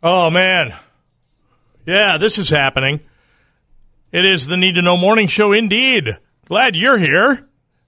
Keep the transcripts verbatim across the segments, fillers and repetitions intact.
Oh, man. Yeah, this is happening. It is the Need to Know Morning Show indeed. Glad you're here.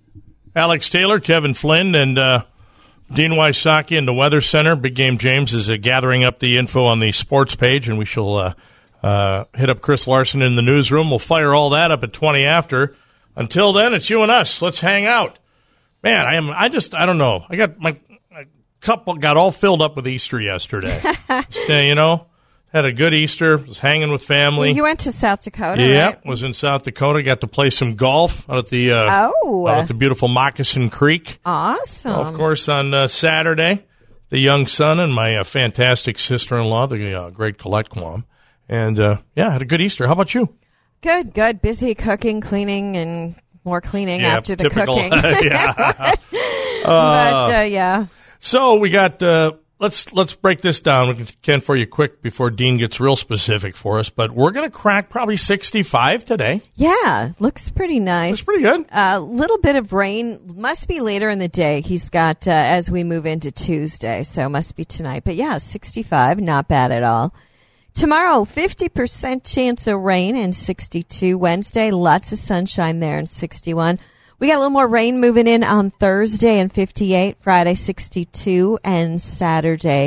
Alex Taylor, Kevin Flynn, and uh, Dean Wysocki in the Weather Center. Big Game James is uh, gathering up the info on the sports page, and we shall uh, uh, hit up Chris Larson in the newsroom. We'll fire all that up at twenty after. Until then, it's you and us. Let's hang out. Man, I am. I just, I don't know. I got my, my cup got all filled up with Easter yesterday. Just, uh, you know, had a good Easter. Was hanging with family. You went to South Dakota, yeah, right? was in South Dakota. Got to play some golf out at the uh, oh. out at the beautiful Moccasin Creek. Awesome. Of course, on uh, Saturday, the young son and my uh, fantastic sister-in-law, the uh, great Colette Quam. And, uh, yeah, had a good Easter. How about you? Good, good. Busy cooking, cleaning, and more cleaning yeah, after the typical. cooking. yeah. but, uh, yeah. So we got, uh, let's let's break this down. We can for you quick before Dean gets real specific for us. But we're going to crack probably sixty-five today. Yeah, looks pretty nice. It's pretty good. A uh, little bit of rain. Must be later in the day. He's got, uh, as we move into Tuesday, so must be tonight. But, yeah, sixty-five, not bad at all. Tomorrow, fifty percent chance of rain and sixty-two. Wednesday, lots of sunshine there and sixty-one. We got a little more rain moving in on Thursday and fifty-eight. Friday, sixty-two. And Saturday,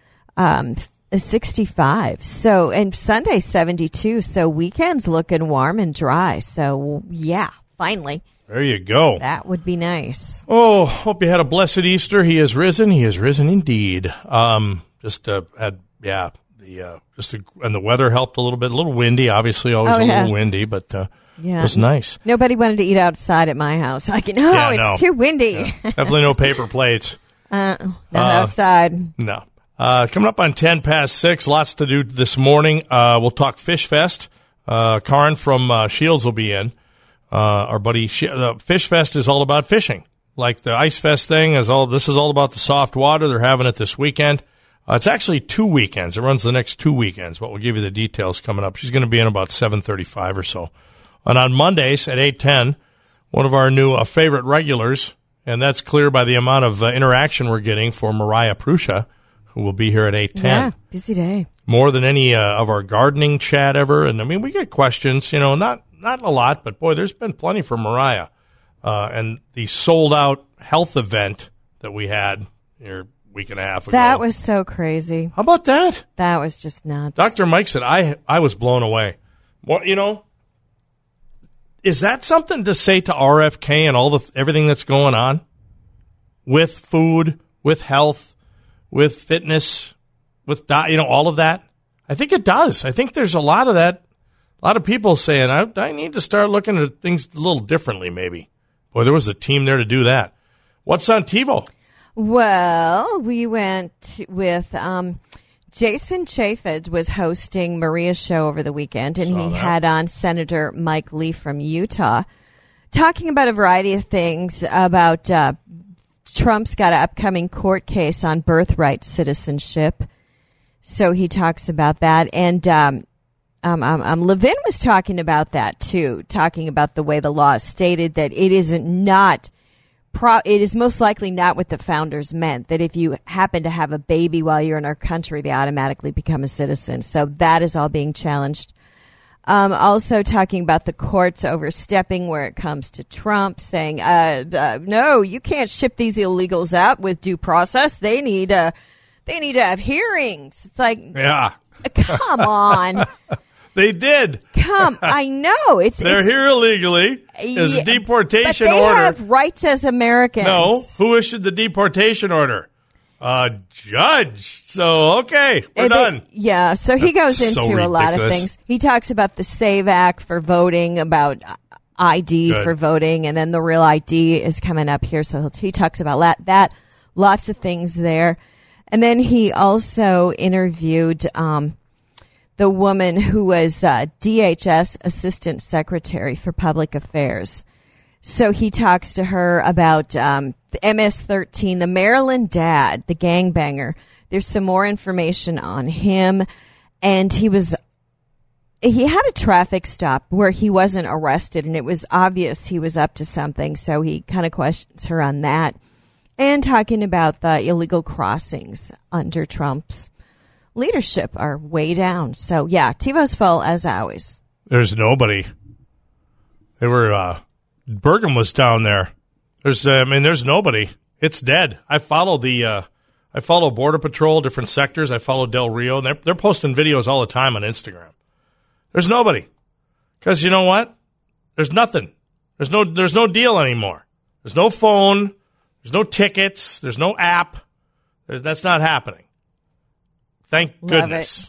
um, sixty-five. So, and Sunday, seventy-two. So, weekend's looking warm and dry. So, yeah, finally. There you go. That would be nice. Oh, hope you had a blessed Easter. He has risen. He has risen indeed. Um, just uh, had, yeah. The, uh, just a, and the weather helped a little bit. A little windy, obviously, always oh, a yeah. little windy, but uh, yeah. it was nice. Nobody wanted to eat outside at my house. Like, no, yeah, it's no. too windy. Yeah. Definitely no paper plates. Uh, not uh, outside. No. Uh, coming up on ten past six, lots to do this morning. Uh, we'll talk Fish Fest. Uh, Karin from uh, Shields will be in. Uh, our buddy, Sh- uh, Fish Fest is all about fishing. Like the Ice Fest thing is all. This is all about the soft water. They're having it this weekend. Uh, it's actually two weekends. It runs the next two weekends, but we'll give you the details coming up. She's going to be in about seven thirty-five or so. And on Mondays at eight ten, one of our new uh, favorite regulars, and that's clear by the amount of uh, interaction we're getting for Mariah Prusha, who will be here at eight ten. Yeah, busy day. More than any uh, of our gardening chat ever. And, I mean, we get questions, you know, not, not a lot, but, boy, there's been plenty for Mariah. Uh, and the sold-out health event that we had here week and a half ago. That was so crazy. How about that? That was just nuts. Doctor Mike said, I I was blown away. Well, you know, is that something to say to R F K and all the everything that's going on with food, with health, with fitness, with di- you know all of that? I think it does. I think there's a lot of that. A lot of people saying I I need to start looking at things a little differently. Maybe. Boy, there was a team there to do that. What's on TiVo? Well, we went with um, Jason Chaffetz was hosting Maria's show over the weekend, and Saw he that. had on Senator Mike Lee from Utah talking about a variety of things about uh, Trump's got an upcoming court case on birthright citizenship. So he talks about that. And um, um, um, um, Levin was talking about that, too, talking about the way the law is stated, that it isn't not Pro- it is most likely not what the founders meant, that if you happen to have a baby while you're in our country, they automatically become a citizen. So that is all being challenged. Um, also talking about the courts overstepping where it comes to Trump, saying, uh, uh, no, you can't ship these illegals out with due process. They need, uh, they need to have hearings. It's like, Yeah. come on. They did. Come, I know. It's They're it's, here illegally. There's Yeah, a deportation but they order. have rights as Americans. No. Who issued the deportation order? A judge. So, okay, we're And they- done. yeah, so he goes That's into so a lot of ridiculous. things. He talks about the SAVE Act for voting, about I D Good. for voting, and then the Real I D is coming up here. So he talks about that, that lots of things there. And then he also interviewed um, the woman who was uh, D H S Assistant Secretary for Public Affairs. So he talks to her about um, the M S thirteen, the Maryland dad, the gangbanger. There's some more information on him. And he was, he had a traffic stop where he wasn't arrested, and it was obvious he was up to something. So he kind of questions her on that. And talking about the illegal crossings under Trump's leadership are way down. So, yeah, TiVo's full as always. There's nobody. They were, uh, Bergen was down there. There's, uh, I mean, there's nobody. It's dead. I follow the, uh, I follow Border Patrol, different sectors. I follow Del Rio, and they're, they're posting videos all the time on Instagram. There's nobody. Because you know what? There's nothing. There's no, there's no deal anymore. There's no phone. There's no tickets. There's no app. There's, that's not happening. Thank Love goodness.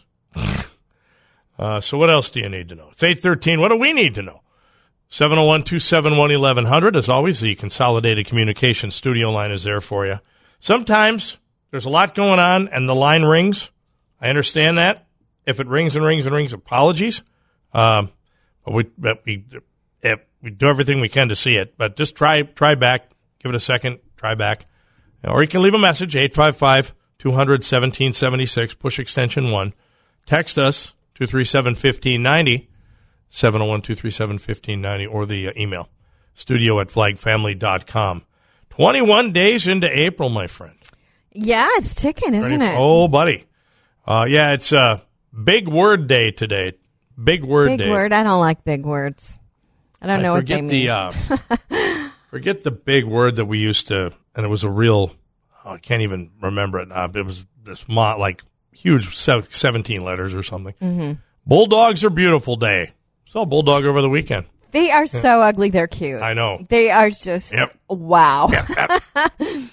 uh, so what else do you need to know? It's eight thirteen. What do we need to know? seven oh one, two seven one, eleven hundred. As always, the Consolidated Communications studio line is there for you. Sometimes there's a lot going on and the line rings. I understand that. If it rings and rings and rings, apologies. Um, but we, but we, if we do everything we can to see it. But just try try back. Give it a second. Try back. Or you can leave a message, eight five five, two hundred, seventeen seventy-six, push extension one. Text us, two three seven, one five nine zero, seven oh one, two three seven, one five nine zero, or the uh, email, studio at flag family dot com. twenty-one days into April, my friend. Yeah, it's ticking, isn't Ready for- it? Oh, buddy. Uh, yeah, it's uh, Big Word Day today. Big Word Big Day. word. I don't like big words. I don't know I what they forget mean. the uh, forget the big word that we used to, and it was a real. Oh, I can't even remember it now. It was this mo- like huge seventeen letters or something. Mm-hmm. Bulldogs are beautiful day. Saw a bulldog over the weekend. They are so ugly. They're cute. I know. They are just Yep. wow. Yep, yep.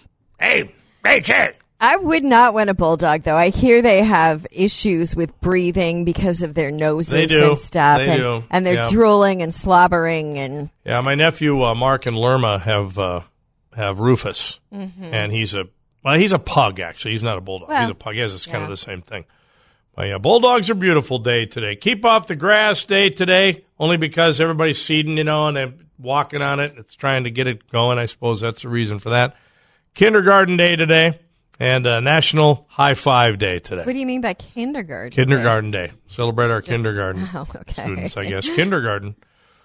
hey, hey, Chad. I would not want a bulldog, though. I hear they have issues with breathing because of their noses They do. and stuff. They and, do. and they're Yeah. drooling and slobbering. And Yeah, my nephew uh, Mark and Lerma have uh, have Rufus, mm-hmm. and he's a well, he's a pug actually. He's not a bulldog. Well, he's a pug. He has this kind yeah. of the same thing. But yeah, bulldogs are beautiful day today. Keep off the grass day today, only because everybody's seeding, you know, and they're walking on it. It's trying to get it going. I suppose that's the reason for that. Kindergarten day today, and uh, National High Five Day today. what do you mean by kindergarten? Kindergarten Day. Celebrate our kindergarten Oh, okay. students, I guess. Kindergarten.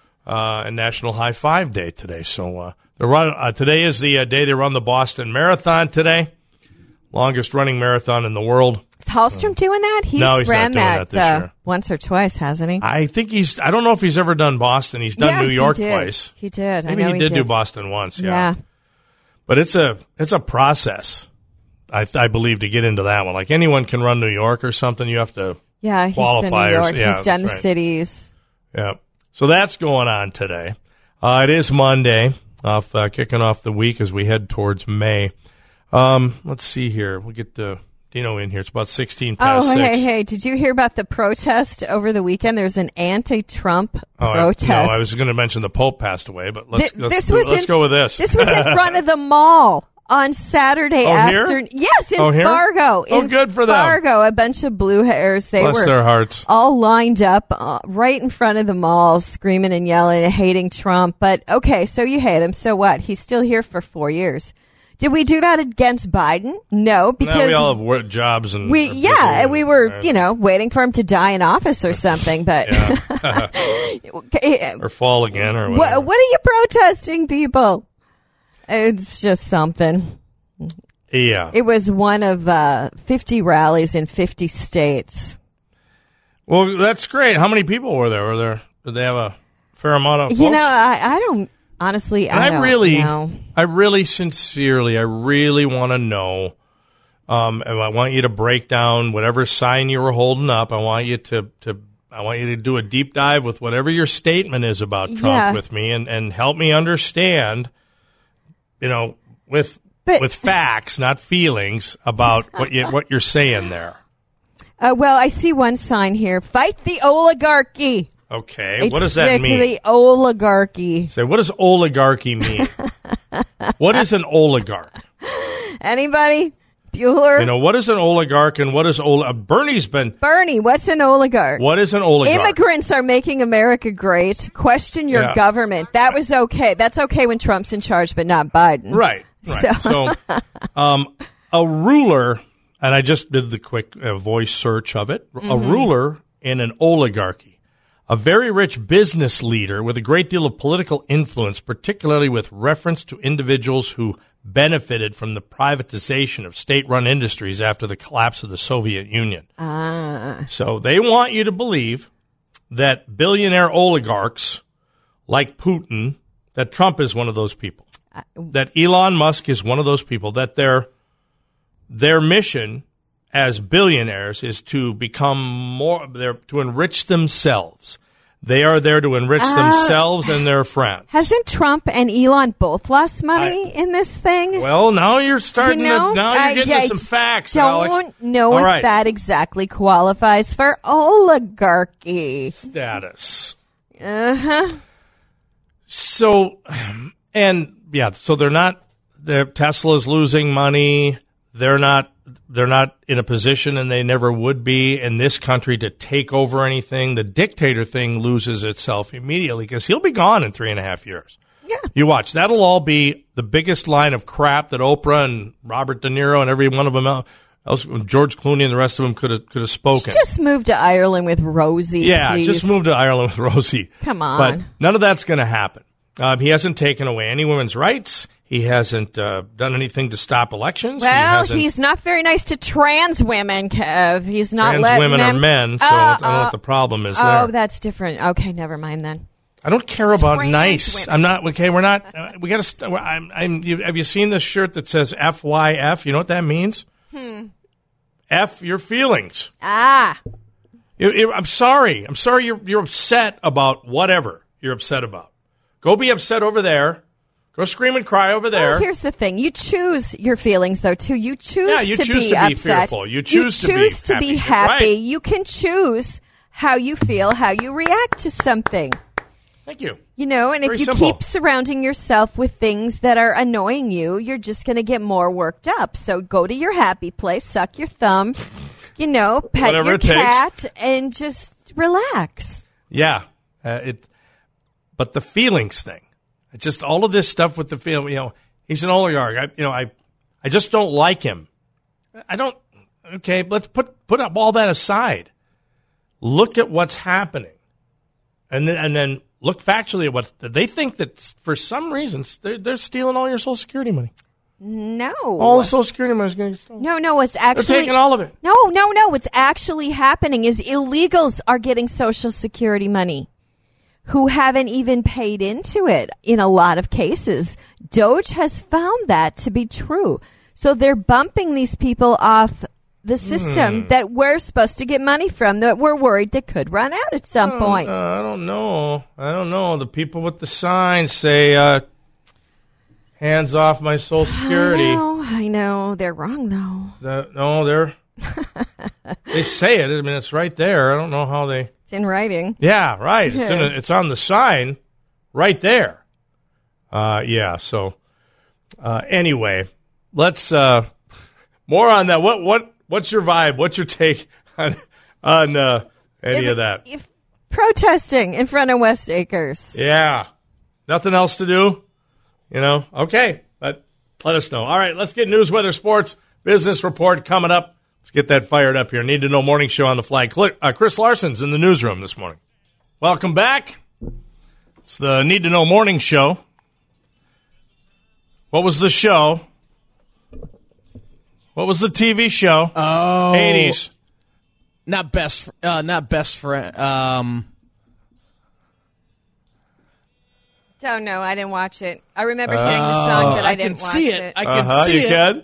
Uh, and National High Five Day today. So uh, the run, uh, today is the uh, day they run the Boston Marathon today. Longest running marathon in the world. Is Hallstrom doing that? He's No, he's not ran doing that, that this uh, year. once or twice, hasn't he? I think he's, I don't know if he's ever done Boston. He's done yeah, New York he did. twice. He did. Maybe I know he, did, do Boston once, yeah. Yeah. But it's a, it's a process, I, I believe, to get into that one. Like anyone can run New York or something. You have to, Yeah, he's Qualifiers, done New York. yeah, he's done the that's right. cities. yeah. So that's going on today. Uh, it is Monday, off uh, kicking off the week as we head towards May. Um, let's see here. We'll get uh, Dino in here. It's about sixteen past Oh, six. hey, hey. Did you hear about the protest over the weekend? There's an anti-Trump Oh, I, protest. no, I was going to mention the Pope passed away, but let's Th- let's, this do- was let's in- go with this. This was in front of the mall on Saturday Oh, here? afternoon. Yes, in Oh, here? Fargo. Oh, in good for them. Fargo, a bunch of blue hairs. They Bless were their hearts. all lined up uh, right in front of the mall, screaming and yelling and hating Trump. But okay, so you hate him. So what? He's still here for four years. Did we do that against Biden? No, because Now we all have work jobs and we are busy yeah, and we were right. you know waiting for him to die in office or something. But Okay, or fall again or what, whatever. what are you protesting, people? It's just something. Yeah. It was one of uh, fifty rallies in fifty states. Well, that's great. How many people were there? Were there? Did they have a fair amount of folks? You know, I, I don't honestly. I I don't really, know. I really sincerely, I really want to know. Um, and I want you to break down whatever sign you were holding up. I want you to, to, I want you to do a deep dive with whatever your statement is about Trump Yeah. with me, and, and help me understand. You know, with But- with facts, not feelings, about what you what you're saying there. Uh, well, I see one sign here: "Fight the oligarchy." Okay, It's, what does that it's mean? the oligarchy. Say, what does oligarchy mean? What is an oligarch? Anybody? Bueller? You know, what is an oligarch and what is ol- uh, Bernie's been, Bernie, what's an oligarch? what is an oligarch? Immigrants are making America great. Question your Yeah. government. That was okay. That's okay when Trump's in charge, but not Biden. Right, right. So, um, a ruler, and I just did the quick uh, voice search of it, Mm-hmm. a ruler in an oligarchy. a very rich business leader with a great deal of political influence, particularly with reference to individuals who benefited from the privatization of state-run industries after the collapse of the Soviet Union. Ah. So they want you to believe that billionaire oligarchs like Putin, that Trump is one of those people, uh, that Elon Musk is one of those people, that their their mission as billionaires is to become more, they're, to enrich themselves. They are there to enrich uh, themselves and their friends. Hasn't Trump and Elon both lost money I, in this thing? Well, now you're starting you know, to, now you're I, getting I, to some facts, don't Alex. Don't know All if right. that exactly qualifies for oligarchy. Status. Uh-huh. So, and yeah, so they're not, they're, Tesla's losing money. They're not, they're not in a position, and they never would be in this country, to take over anything. The dictator thing loses itself immediately because he'll be gone in three and a half years. Yeah. You watch. That'll all be the biggest line of crap that Oprah and Robert De Niro and every one of them else, George Clooney and the rest of them could have could have spoken. Just move to Ireland with Rosie, Yeah, please. just move to Ireland with Rosie. Come on. But none of that's going to happen. Um, he hasn't taken away any women's rights. He hasn't uh, done anything to stop elections. Well, he he's not very nice to trans women, Kev. He's not trans letting women them... are men, so uh, I don't know uh, what the problem is Oh, there. that's different. Okay, never mind then. I don't care about Trans nice. women. I'm not okay. We're not. Uh, we got to. St- I'm. I'm. You, have you seen this shirt that says F Y F? You know what that means? Hmm. F your feelings. Ah. You- you- I'm sorry. I'm sorry. You're you're upset about whatever you're upset about. Go be upset over there. Go scream and cry over there. Well, here's the thing. You choose your feelings, though, too. You choose Yeah, you to choose be to be upset. fearful. You choose to you be choose to happy. be You're happy. right. You can choose how you feel, how you react to something. Thank you. You know, and Very if you simple. keep surrounding yourself with things that are annoying you, you're just going to get more worked up. So go to your happy place, suck your thumb, you know, pet Whatever your it takes. cat, and just relax. Yeah. Uh, it. But the feelings thing. It's just all of this stuff with the feeling. You know, he's an oligarch. I, you know, I, I just don't like him. I don't. Okay, let's put put up all that aside. Look at what's happening, and then and then look factually at what they think that for some reasons they're they're stealing all your Social Security money. No. All the Social Security money is going to get stolen. No, no, what's actually... They're taking all of it. No, no, no. What's actually happening is illegals are getting Social Security money who haven't even paid into it in a lot of cases. Doge has found that to be true. So they're bumping these people off the system Hmm. that we're supposed to get money from, that we're worried that could run out at some Uh, point. uh, I don't know. I don't know. The people with the signs say, uh, hands off my Social Security. I know, I know. They're wrong, though. The, no, they're... they say it. I mean, it's right there. I don't know how they... It's in writing. Yeah, right. It's, in a, it's on the sign right there. Uh, yeah, so... Uh, anyway, let's... Uh, more on that. What what What's your vibe? What's your take on, on uh, any If- of that? If protesting in front of West Acres. Yeah. Nothing else to do? You know? Okay. But let us know. All right, let's get news, weather, sports, business report coming up. Let's get that fired up here. Need to Know Morning Show on the fly. Cl- uh, Chris Larson's in the newsroom this morning. Welcome back. It's the Need to Know Morning Show. What was the show? What was the T V show? Oh, eighties. Not best. Uh, not best friend. Um, Don't know. I didn't watch it. I remember hearing the song, but I, I didn't can watch see it. it. I can Uh-huh, see you it. can.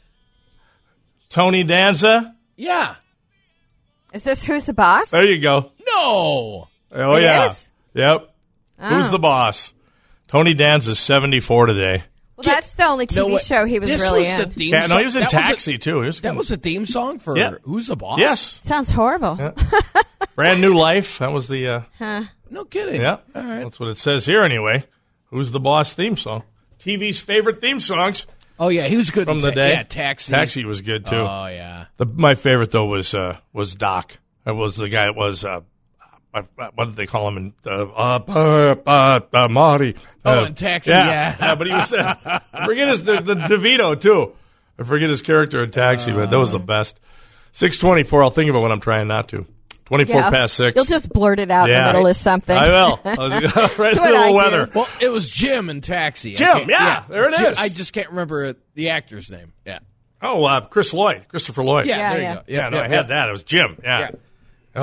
Tony Danza. Yeah. Is this Who's the Boss? There you go. No. Oh, It yeah. is? Yep. Who's Oh. the boss? Tony Danza's seventy-four today. Well, that's the only T V No, what- show he was this really was in. The theme Yeah, no, song- he was in that Taxi, a- too. He was that was a theme song for Yeah. Who's the Boss? Yes. Sounds horrible. Brand New Life. That was the, uh, Huh. No kidding. yeah. All right. That's what it says here anyway. Who's the Boss theme song? T V's favorite theme songs Oh yeah, he was good from in the ta- day. Yeah, Taxi. Taxi was good, too. Oh yeah. The, my favorite, though, was uh, was Doc. That was the guy that was, uh, uh, what did they call him? In, uh, uh, uh, uh, uh, Marty. Oh, Uh, in Taxi. Yeah, Yeah. yeah, but he was, uh, I forget his, the, the DeVito, too. I forget his character in Taxi, but that was the best. six twenty-four, I'll think of it when I'm trying not to. twenty-four Yeah. past six. You'll just blurt it out in Yeah. the middle of something. I will. I'll- right in the what middle I of do. weather. Well, it was Jim in Taxi. I Jim, can't- yeah, there it Jim- is. I just can't remember the actor's name. Yeah. Oh, uh, Chris Lloyd, Christopher Lloyd. Yeah, Yeah, there yeah. you go. Yeah, no, I had that. It was Jim. Yeah. Yeah.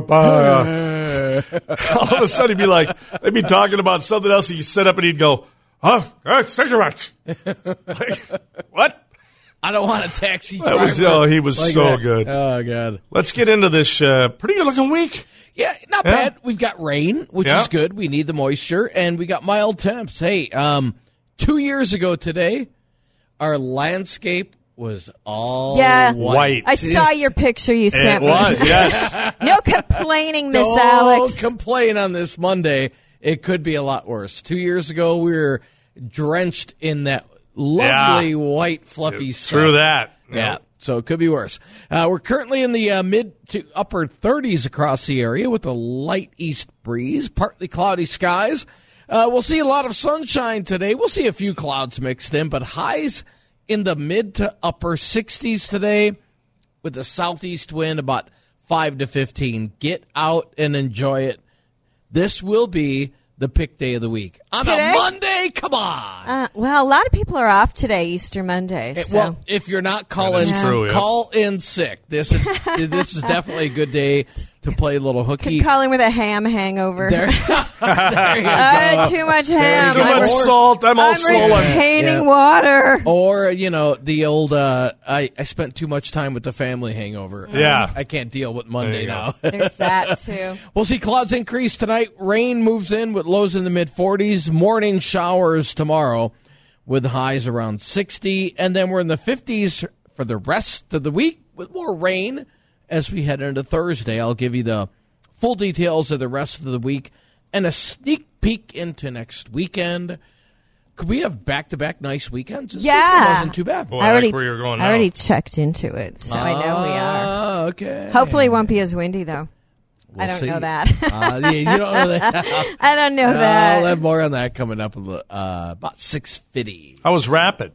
All of a sudden, he'd be like, they'd be talking about something else. He'd sit up and he'd go, "Oh, uh, cigarettes." Like, what? I don't want a taxi That driver. was, oh, he was like so that. good. Oh, God. Let's get into this uh, pretty good looking week. Yeah, not Yeah. bad. We've got rain, which Yeah. is good. We need the moisture, and we got mild temps. Hey, um, two years ago today, our landscape was all Yeah. White. I saw your picture you It sent me. was, yes. No complaining, Miss Don't Alex. complain on this Monday. It could be a lot worse. Two years ago, we were drenched in that lovely Yeah. white, fluffy stuff. True that. Yeah, so it could be worse. Uh, we're currently in the uh, mid to upper thirties across the area with a light east breeze, partly cloudy skies. Uh, we'll see a lot of sunshine today. We'll see a few clouds mixed in, but highs in the mid to upper sixties today with a southeast wind about five to fifteen. Get out and enjoy it. This will be the pick day of the week. On Today? a Monday, come on. Uh, well, a lot of people are off today, Easter Monday. So. Well, if you're not calling, That is true, yeah. call in sick. This is, this is definitely a good day to play a little hooky. calling with a ham hangover. There, there you I go. had too much ham. Too I'm much or- salt. I'm all I'm swollen. retaining Yeah. water. Or, you know, the old, uh, I, I spent too much time with the family hangover. Yeah. I can't deal with There Monday you now. There's that, too. We'll see clouds increase tonight. Rain moves in with lows in the mid forties. Morning showers tomorrow with highs around sixty. And then we're in the fifties for the rest of the week with more rain as we head into Thursday. I'll give you the full details of the rest of the week and a sneak peek into next weekend. Could we have back-to-back nice weekends? This Yeah. weekend wasn't too bad. Boy, I I already, like where you're going I now. already checked into it, so I know we are. Ah, okay. Hopefully, it won't be as windy, though. I We'll don't see. know that. Uh, yeah, you don't know that. I don't know I'll that. have more on that coming up in the, uh, about six fifty. I was rapid.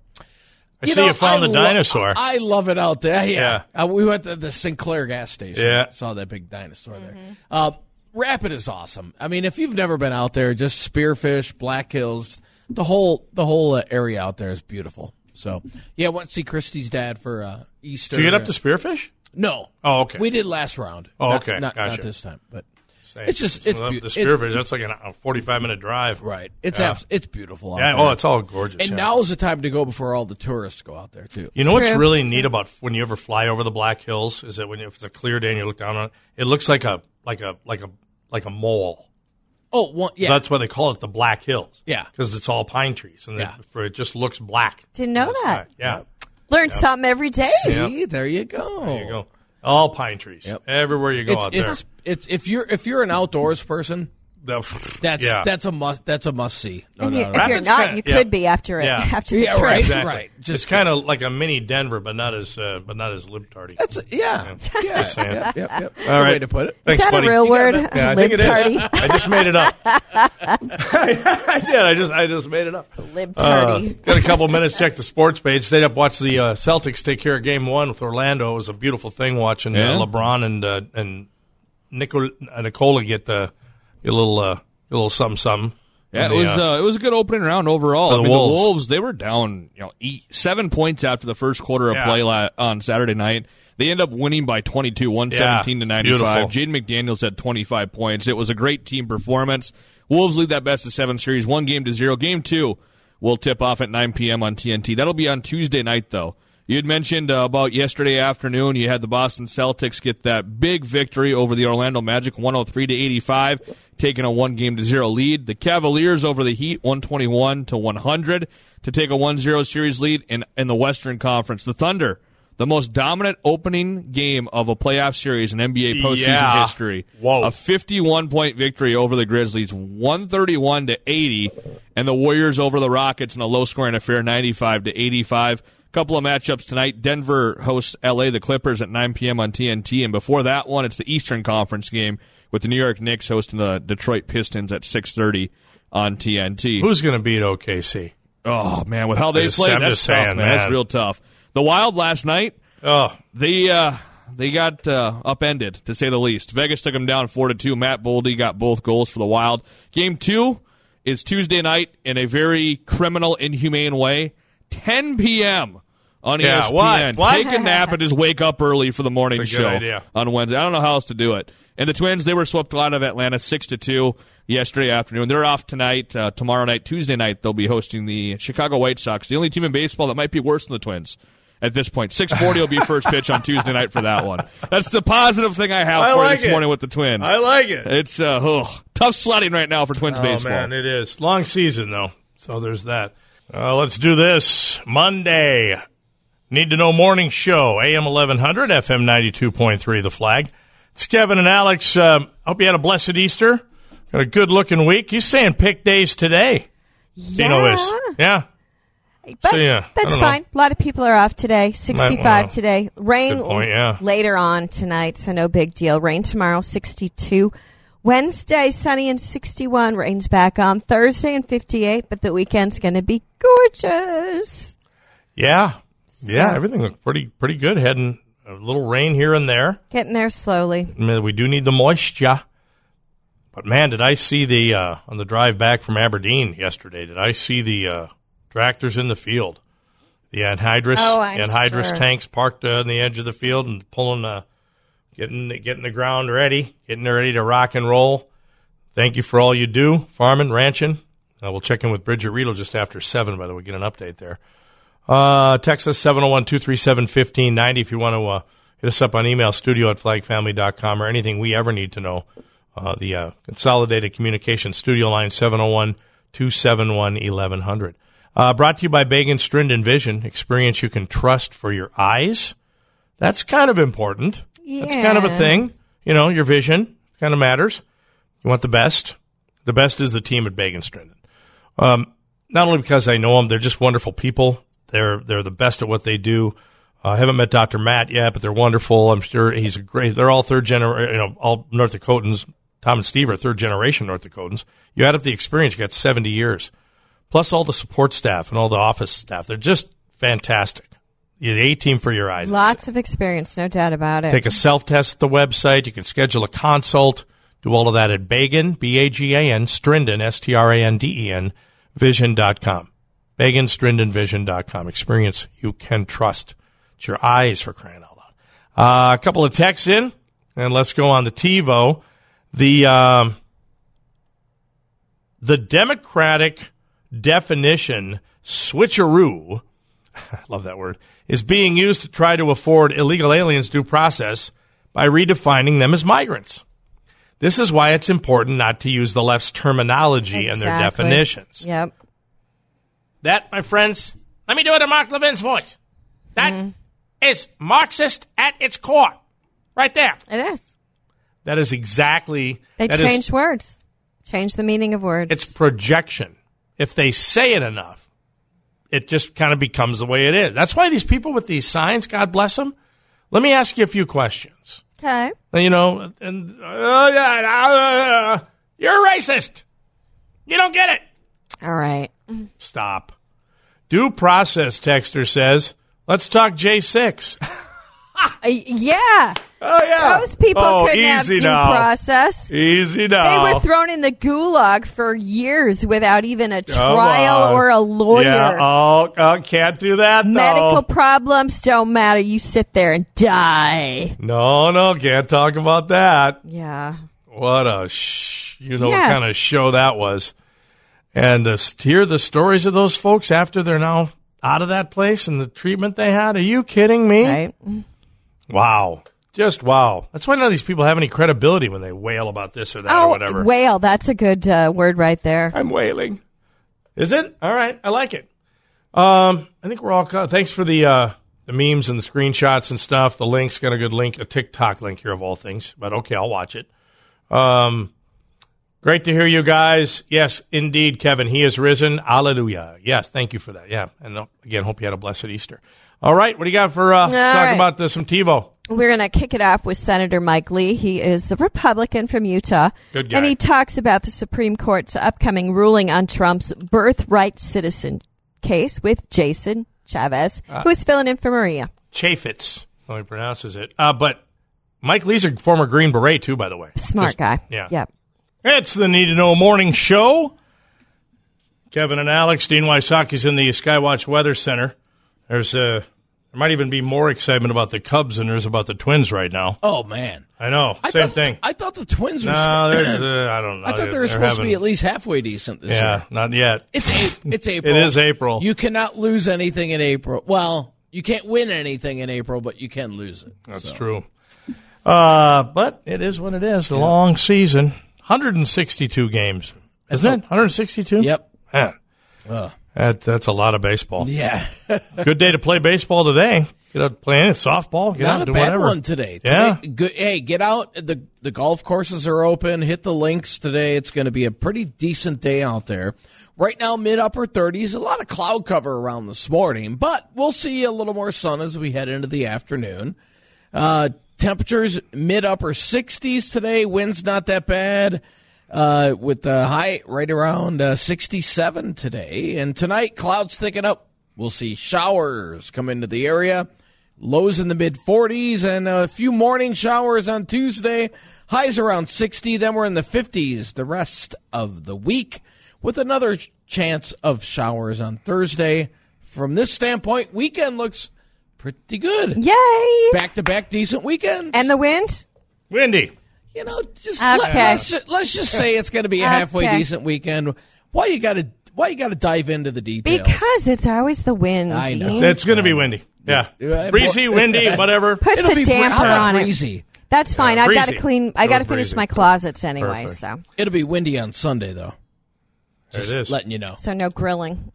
I see you found I the lo- dinosaur. I love it out there. Yeah. Yeah. Uh, we went to the Sinclair gas station. Yeah. Saw that big dinosaur there. Uh, Rapid is awesome. I mean, if you've never been out there, just Spearfish, Black Hills, the whole the whole uh, area out there is beautiful. So, yeah, I went to see Christy's dad for uh, Easter. Did you get up to Spearfish? No. Oh, okay. We did last round. Oh, Not- okay. Not, not Gotcha. this time, but Say, it's just it's so beau- the it- Spearfish. That's like an- a forty-five minute drive. right. It's Yeah. abs- it's beautiful out Yeah. there. Oh, it's all gorgeous. and yeah. now is the time to go before all the tourists go out there too. You know what's True. really neat about when you ever fly over the Black Hills is that when you, if it's a clear day and you look down on it, it looks like a like a like a like a mole. Oh, one, yeah. That's why they call it the Black Hills. Yeah. because it's all pine trees and Yeah. it, for, it just looks black. Didn't know in the that. sky. Yeah, Learn something every day. Yeah. See, there you go. there you go. All pine trees. Yep. Everywhere you go It's out it's, it's if you're if you're an outdoors person, there. The, that's yeah. that's a must that's a must see. No And you, doubt if about you're Rapids not, kinda- you yeah. could be after it. Yeah. After the Yeah, trip. right. exactly. Right. it's Just- kind of like a mini Denver, but not as uh, but not as libtardy. it. That's yeah. Yeah. Just saying. Yep, yep, yep. Good All right. way to put it. Is Thanks, that buddy. a real word? Yeah, I think it is. Libtardy. I just made it up. I did. I just I just made it up. Libtardy. Uh, got a couple minutes. Check the sports page. Stayed up, watched the uh, Celtics take care of Game One with Orlando. It was a beautiful thing watching Yeah. uh, LeBron and uh, and Nicol- uh, Nicola get uh, get a little uh, get a little something something. Yeah, And it the, was uh, uh, it was a good opening round overall. For I the mean, Wolves. the Wolves they were down, you know, eight, seven points after the first quarter of Yeah. play la- on Saturday night. They end up winning by twenty-two, one seventeen Yeah, to ninety-five. beautiful. Jaden McDaniels had twenty-five points. It was a great team performance. Wolves lead that best of seven series, one game to zero. Game two will tip off at nine p.m. on T N T. That'll be on Tuesday night, though. You had mentioned uh, about yesterday afternoon, you had the Boston Celtics get that big victory over the Orlando Magic, one oh three to eighty-five, taking a one game to zero lead. The Cavaliers over the Heat, one twenty-one to one hundred, to take a one zero series lead in, in the Western Conference. The Thunder, the most dominant opening game of a playoff series in N B A postseason Yeah. history. Whoa. A fifty-one point victory over the Grizzlies, one thirty-one to eighty, and the Warriors over the Rockets in a low-scoring affair, ninety-five to eighty-five. Couple of matchups tonight. Denver hosts L A, the Clippers, at nine p.m. on T N T, and before that one, it's the Eastern Conference game with the New York Knicks hosting the Detroit Pistons at six thirty on T N T. who's going to beat O K C? Oh, man, with how they just- played, I'm that's just tough, saying, man. man. That's real tough. The Wild last night, Oh, they uh, they got uh, upended, to say the least. Vegas took them down four to two. Matt Boldy got both goals for the Wild. Game two is Tuesday night in a very criminal, inhumane way. ten p.m. on Yeah, E S P N. what? What? Take a nap and just wake up early for the morning That's a good show idea. on Wednesday. I don't know how else to do it. And the Twins, they were swept out of Atlanta six to two yesterday afternoon. They're off tonight. Uh, tomorrow night, Tuesday night, they'll be hosting the Chicago White Sox, the only team in baseball that might be worse than the Twins at this point. six forty will be first pitch on Tuesday night for that one. That's the positive thing I have I for like this it. morning with the Twins. I like it. It's uh, ugh, tough sledding right now for Twins Oh, baseball. man, it is. Long season, though. So there's that. Uh, let's do this. Monday. Need to Know Morning Show. A M eleven hundred, F M ninety-two point three, The Flag. It's Kevin and Alex. Uh, hope you had a blessed Easter. Got a good-looking week. He's saying pick days today. Yeah. You know this. Yeah. But So, yeah, I that's don't know. fine. A lot of people are off today. sixty-five well, today. Rain good point, yeah. later on tonight, so no big deal. Rain tomorrow, sixty-two. Wednesday, sunny and sixty-one. Rain's back on Thursday and fifty-eight, but the weekend's going to be gorgeous. Yeah. Yeah, So- everything looked pretty pretty good. Heading a little rain here and there. Getting there slowly. I mean, we do need the moisture. But, man, did I see the, uh, on the drive back from Aberdeen yesterday, did I see the uh, tractors in the field? The anhydrous, Oh, I'm anhydrous sure. tanks parked uh, on the edge of the field and pulling, uh, getting, getting the ground ready, getting it ready to rock and roll. Thank you for all you do, farming, ranching. Uh, we'll check in with Bridget Riedel just after seven, by the way, get an update there. Uh, text us seven oh one, two three seven, one five nine zero if you want to uh, hit us up on email, studio at flagfamily dot com, or anything we ever need to know. Uh, the uh, Consolidated Communications studio line, seven oh one, two seven one, eleven hundred. Uh, brought to you by Bagan Strinden Vision, experience you can trust for your eyes. That's kind of important. That's kind of a Yeah. thing. You know, your vision kind of matters. You want the best. The best is the team at Bagan Strinden. Um, not only because I know them, they're just wonderful people. They're they're the best at what they do. I uh, haven't met Doctor Matt yet, but they're wonderful. I'm sure he's a great. They're all third generation, you know, all North Dakotans. Tom and Steve are third generation North Dakotans. You add up the experience, you got seventy years, plus all the support staff and all the office staff. They're just fantastic. You're the A team for your eyes. Lots of experience, no doubt about it. Take a self-test at the website. You can schedule a consult. Do all of that at Bagan, B A G A N, Strinden, S T R A N D E N, vision dot com. Bagan, Strinden, vision dot com. Experience you can trust. It's your eyes, for crying out loud. Uh, a couple of texts in, and let's go on the TiVo. The, um, the Democratic definition, switcheroo, I love that word, is being used to try to afford illegal aliens due process by redefining them as migrants. This is why it's important not to use the left's terminology and their Exactly. definitions. Yep. That, my friends, let me do it in Mark Levin's voice. That is Marxist at its core. Right there. It is. That is exactly... They that is- changed words. Change the meaning of words. it's projection. If they say it enough, it just kind of becomes the way it is. That's why these people with these signs, God bless them. Let me ask you a few questions. okay. You know, and uh, yeah, uh, you're a racist. You don't get it. All right. Stop. Due process texter says, let's talk J six. Uh, yeah. Oh, yeah. Those people oh, couldn't have easy due now. process. Easy They now. were thrown in the gulag for years without even a Come trial on. or a lawyer. Yeah, oh, oh, can't do that, though. Medical problems don't matter. You sit there and die. No, no, can't talk about that. Yeah. What a sh- you know Yeah. what kind of show that was. And to hear the stories of those folks after they're now out of that place and the treatment they had. Are you kidding me? Right. Wow. Just wow. That's why none of these people have any credibility when they wail about this or that or Oh, whatever. whale. That's a good uh, word right there. I'm wailing. Is it? All right. I like it. Um, I think we're all co- thanks for the uh, the memes and the screenshots and stuff. The link's got a good link, a TikTok link here of all things. But okay, I'll watch it. Um, great to hear you guys. Yes, indeed, Kevin. He is risen. Hallelujah. Yes, thank you for that. Yeah. And uh, again, hope you had a blessed Easter. All right. What do you got for uh, let's talk right. about this, some TiVo? We're going to kick it off with Senator Mike Lee. He is a Republican from Utah. Good guy. And he talks about the Supreme Court's upcoming ruling on Trump's birthright citizen case with Jason Chavez, Ah. who's filling in for Maria. Chaffetz. how he pronounces it. Uh, but Mike Lee's a former Green Beret, too, by the way. Smart Just, guy. Yeah. Yep. It's the Need to Know Morning Show. Kevin and Alex, Dean Wysocki's in the Skywatch Weather Center. There's a, there might even be more excitement about the Cubs than there is about the Twins right now. Oh, man. I know. I Same thought, thing. I thought the Twins were. No, they're, they're, I don't know. I thought they were They're supposed to be having- at least halfway decent this Yeah, year. not yet. It's a- it's April. It is April. You cannot lose anything in April. Well, you can't win anything in April, but you can lose it. That's So. true. Uh, but it is what it is. A long season. one hundred sixty-two games. Isn't it? one hundred sixty-two? Yep. Man, Ugh. that, that's a lot of baseball. Yeah. Good day to play baseball today. Get out playing softball. Get out Not and a do bad whatever. one today. today Yeah. Good, hey, get out. The the golf courses are open. Hit the links today. It's going to be a pretty decent day out there. Right now, mid upper thirties. A lot of cloud cover around this morning, but we'll see a little more sun as we head into the afternoon. Uh, temperatures mid upper sixties today. Wind's not that bad. Uh, with the high right around uh, sixty-seven today. And tonight, clouds thicken up. We'll see showers come into the area. Lows in the mid forties and a few morning showers on Tuesday. Highs around sixty. Then we're in the fifties the rest of the week with another chance of showers on Thursday. From this standpoint, weekend looks pretty good. Yay! Back-to-back decent weekends. And the wind? Windy. You know, just Okay. let, let's, ju- let's just say it's going to be a halfway Okay. decent weekend. Why you got to why you got to dive into the details? Because it's always the wind. I know. Gene. It's going to be windy. Yeah. Yeah. Breezy, windy, whatever. Puts It'll a be damper how about on it. breezy? That's fine. Yeah, I've got to breezy. clean. I got to Go finish breezy. my closets anyway. Perfect. So, It'll be windy on Sunday though. There it is. Letting you know. so no grilling.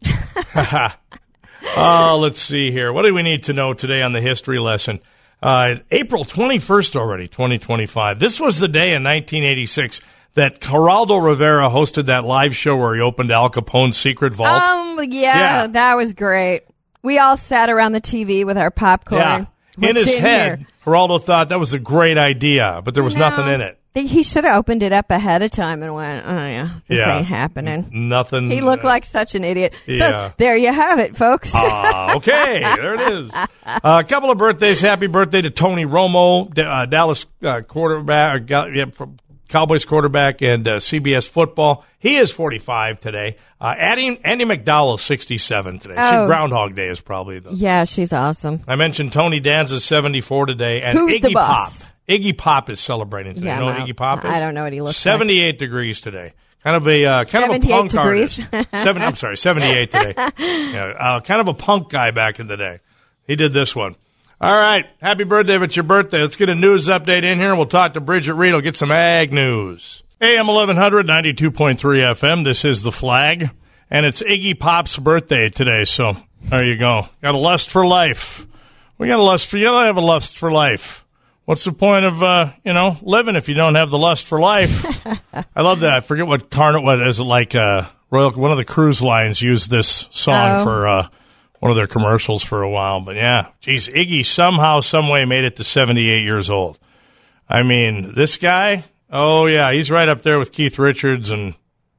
Oh, let's see here. What do we need to know today on the history lesson? Uh, April twenty-first already, twenty twenty-five. This was the day in nineteen eighty-six that Geraldo Rivera hosted that live show where he opened Al Capone's secret vault. Um, yeah, Yeah. that was great. We all sat around the T V with our popcorn. yeah. In What's his head, here? Geraldo thought that was a great idea, but there was No. nothing in it. He should have opened it up ahead of time and went, oh, yeah, this Yeah. ain't happening. Nothing. He looked like such an idiot. Yeah. So there you have it, folks. Ah, okay, there it is. Uh, a couple of birthdays. Happy birthday to Tony Romo, D- uh, Dallas uh, quarterback, uh, Gal- yeah, from Cowboys quarterback, and uh, C B S football. He is forty-five today. Uh, Andy, Andy McDowell is sixty-seven today. Oh. See, Groundhog Day is probably the. Yeah, she's awesome. I mentioned Tony Danza is seventy-four today, and Who's Iggy the boss? Pop. Iggy Pop is celebrating today. Yeah, you know I'm what out. Iggy Pop is? I don't know what he looks like. seventy-eight degrees today. Kind of a uh, kind of a seventy-eight punk degrees. artist. Seven, I'm sorry, seventy-eight today. Yeah, uh, kind of a punk guy back in the day. He did this one. All right, happy birthday if it's your birthday. Let's get a news update in here. We'll talk to Bridget Reed. We'll get some ag news. A M eleven hundred, ninety-two point three F M. This is The Flag, and it's Iggy Pop's birthday today. So there you go. Got a lust for life. We got a lust for you. Don't have a lust for life. What's the point of, uh, you know, living if you don't have the lust for life? I love that. I forget what Carnet, what is it like, uh, Royal, one of the cruise lines used this song Oh. for, uh, one of their commercials for a while. But yeah, geez, Iggy somehow, some way made it to seventy-eight years old. I mean, this guy, oh yeah, he's right up there with Keith Richards and,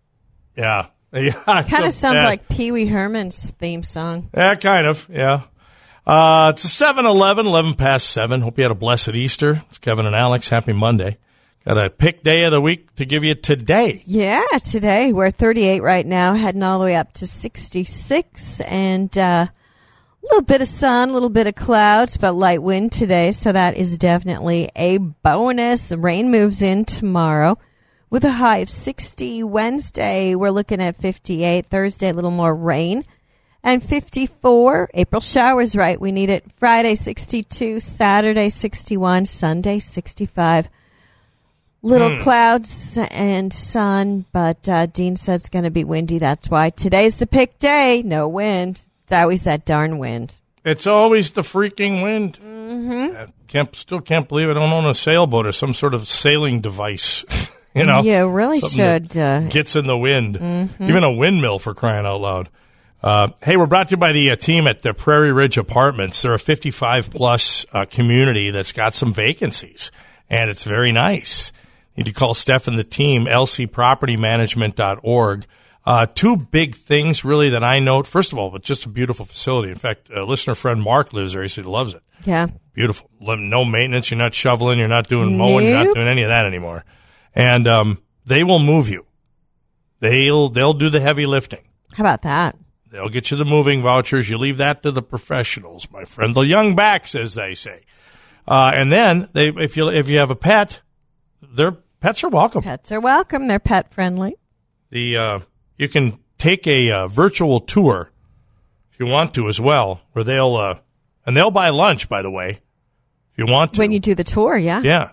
yeah. yeah Kind of so- sounds yeah. like Pee Wee Herman's theme song. Yeah, kind of, yeah. Uh, it's a seven eleven, eleven past seven. Hope you had a blessed Easter. It's Kevin and Alex. Happy Monday. Got a pick day of the week to give you today. Yeah, today we're thirty-eight right now, heading all the way up to sixty-six, and uh, a little bit of sun, a little bit of clouds, but light wind today, so that is definitely a bonus. Rain moves in tomorrow with a high of sixty. Wednesday, we're looking at fifty-eight. Thursday, a little more rain. And fifty-four, April showers, right? We need it. Friday, sixty-two. Saturday, sixty-one. Sunday, sixty-five. Little Hmm. clouds and sun, but uh, Dean said it's going to be windy. That's why today's the pick day. No wind. It's always that darn wind. It's always the freaking wind. Mm-hmm. I can't, still can't believe I don't own a sailboat or some sort of sailing device. you know, You really something should. that Uh, gets in the wind. Even a windmill, for crying out loud. Uh, hey, we're brought to you by the uh, team at the Prairie Ridge Apartments. They're a fifty-five plus uh, community that's got some vacancies, and it's very nice. You need to call Steph and the team, L C property management dot org. Uh, two big things, really, that I note. First of all, it's just a beautiful facility. In fact, a listener friend, Mark, lives there. He said he loves it. yeah. beautiful. No maintenance. You're not shoveling. You're not doing mowing. You're not Nope. doing any of that anymore. And um, they will move you. They'll they'll do the heavy lifting. How about that? They'll get you the moving vouchers. You leave that to the professionals, my friend. The young backs, as they say. Uh, and then they, if you if you have a pet, their pets are welcome. Pets are welcome. They're pet friendly. The uh, you can take a uh, virtual tour if you want to as well, where they'll uh, and they'll buy lunch, by the way, if you want to. When you do the tour, yeah. Yeah.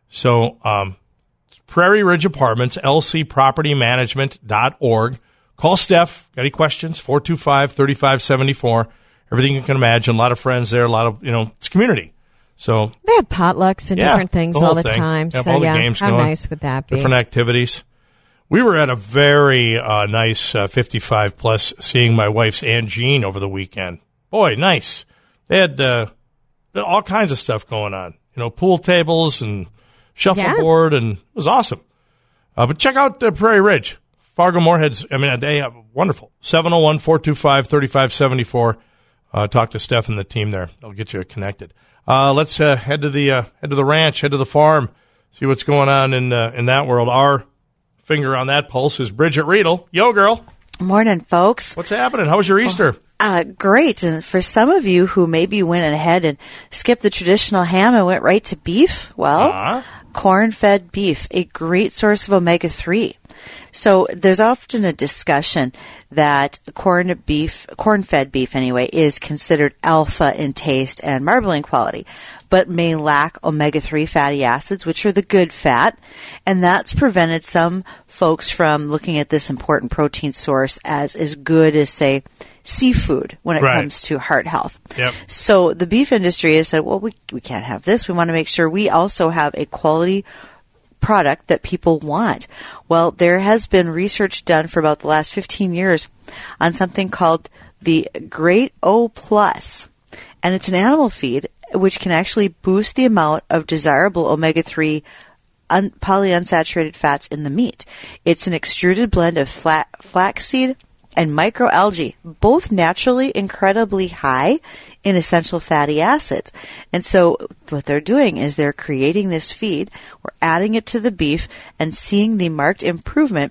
So um, Prairie Ridge Apartments, L C property management dot org. Call Steph. Got any questions? four two five, three five seven four. Everything you can imagine. A lot of friends there. A lot of, you know, it's community. So They have potlucks and yeah, different things the whole all the thing. time. Yep, so, all the yeah, games how going. nice would that be? Different activities. We were at a very uh, nice uh, fifty-five plus seeing my wife's Aunt Jean over the weekend. Boy, nice. They had uh, all kinds of stuff going on. You know, pool tables and shuffleboard, and it was awesome. Uh, but check out uh, Prairie Ridge. Fargo Moorhead's, I mean, they have wonderful. seven oh one, four two five, three five seven four. Uh, talk to Steph and the team there. They'll get you connected. Uh, let's uh, head to the uh, head to the ranch, head to the farm, see what's going on in uh, in that world. Our finger on that pulse is Bridget Riedel. Yo, girl. Morning, folks. What's happening? How was your Easter? Uh, great. And for some of you who maybe went ahead and skipped the traditional ham and went right to beef, well, Uh-huh. corn-fed beef, a great source of omega three. So there's often a discussion that corn beef, corn-fed beef anyway, is considered alpha in taste and marbling quality, but may lack omega three fatty acids, which are the good fat. And that's prevented some folks from looking at this important protein source as as good as, say, seafood when it Right. comes to heart health. Yep. So the beef industry has said, well, we, we can't have this. We want to make sure we also have a quality product that people want. Well, there has been research done for about the last fifteen years on something called the Great O Plus, and it's an animal feed which can actually boost the amount of desirable omega three un- polyunsaturated fats in the meat. It's an extruded blend of flat, flaxseed and microalgae, both naturally incredibly high in essential fatty acids. And so what they're doing is they're creating this feed, we're adding it to the beef and seeing the marked improvement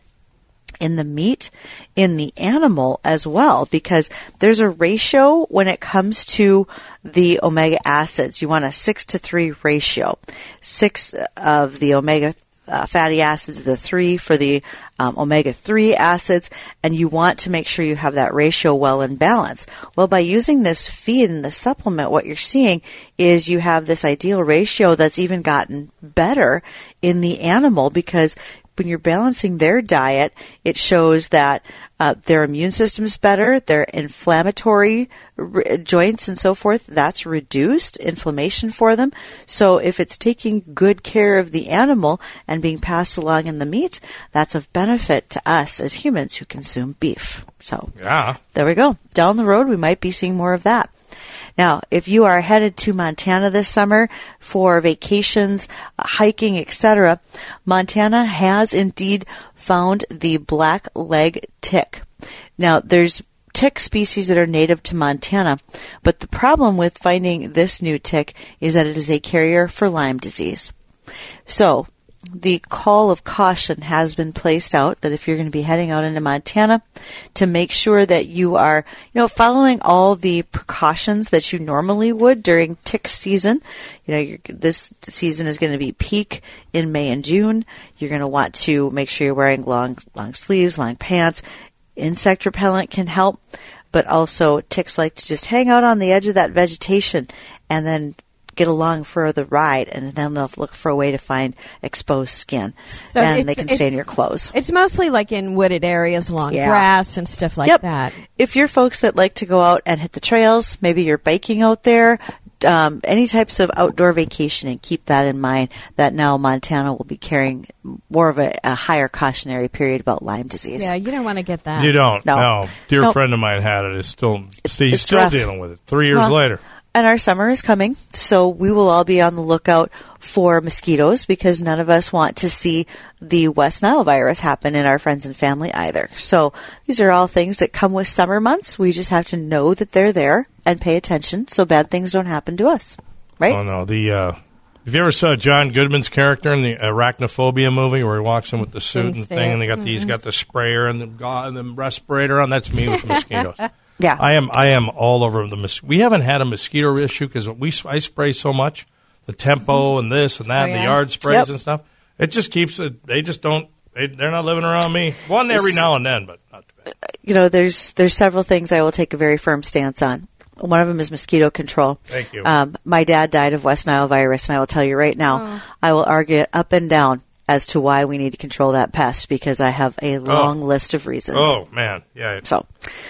in the meat, in the animal as well, because there's a ratio when it comes to the omega acids. You want a six to three ratio. Six of the omega Uh, fatty acids, the three for the um, omega three acids, and you want to make sure you have that ratio well in balance. Well, by using this feed and the supplement, what you're seeing is you have this ideal ratio that's even gotten better in the animal, because when you're balancing their diet, it shows that uh, their immune system is better, their inflammatory r- joints and so forth, that's reduced, inflammation for them. So if it's taking good care of the animal and being passed along in the meat, that's of benefit to us as humans who consume beef. So Yeah. there we go. Down the road, we might be seeing more of that. Now, if you are headed to Montana this summer for vacations, uh, hiking, et cetera, Montana has indeed found the black leg tick. Now, there's tick species that are native to Montana, but the problem with finding this new tick is that it is a carrier for Lyme disease. So, the call of caution has been placed out that if you're going to be heading out into Montana, to make sure that you are, you know, following all the precautions that you normally would during tick season. You know, you're, this season is going to be peak in May and June. You're going to want to make sure you're wearing long, long sleeves, long pants. Insect repellent can help, but also ticks like to just hang out on the edge of that vegetation and then get along for the ride, and then they'll look for a way to find exposed skin, So and it's- they can it's- stay in your clothes. It's mostly like in wooded areas along Yeah. grass and stuff like Yep. that. If you're folks that like to go out and hit the trails, maybe you're biking out there, um, any types of outdoor vacationing, keep that in mind, that now Montana will be carrying more of a, a higher cautionary period about Lyme disease. Yeah, you don't want to get that. You don't. No. No. Dear Nope. friend of mine had it. Is still he's it's still rough. dealing with it. Three years Well, later. And our summer is coming, so we will all be on the lookout for mosquitoes, because none of us want to see the West Nile virus happen in our friends and family either. So these are all things that come with summer months. We just have to know that they're there and pay attention so bad things don't happen to us. right? Oh, no. The, uh, have you ever saw John Goodman's character in the Arachnophobia movie where he walks in with the suit Didn't and see thing, it. and they got the, he's got the sprayer and the, ga- and the respirator on? That's me with mosquitoes. Yeah. I am I am all over the mos- We haven't had a mosquito issue because we I spray so much, the Tempo and this and that, Oh, and the yeah? yard sprays Yep. and stuff. It just keeps it. They just don't. They, they're not living around me. One every now and then, but not too bad. You know, there's there's several things I will take a very firm stance on. One of them is mosquito control. Thank you. Um, my dad died of West Nile virus, and I will tell you right now, Oh. I will argue it up and down as to why we need to control that pest because I have a long list of reasons. Oh man, yeah. So,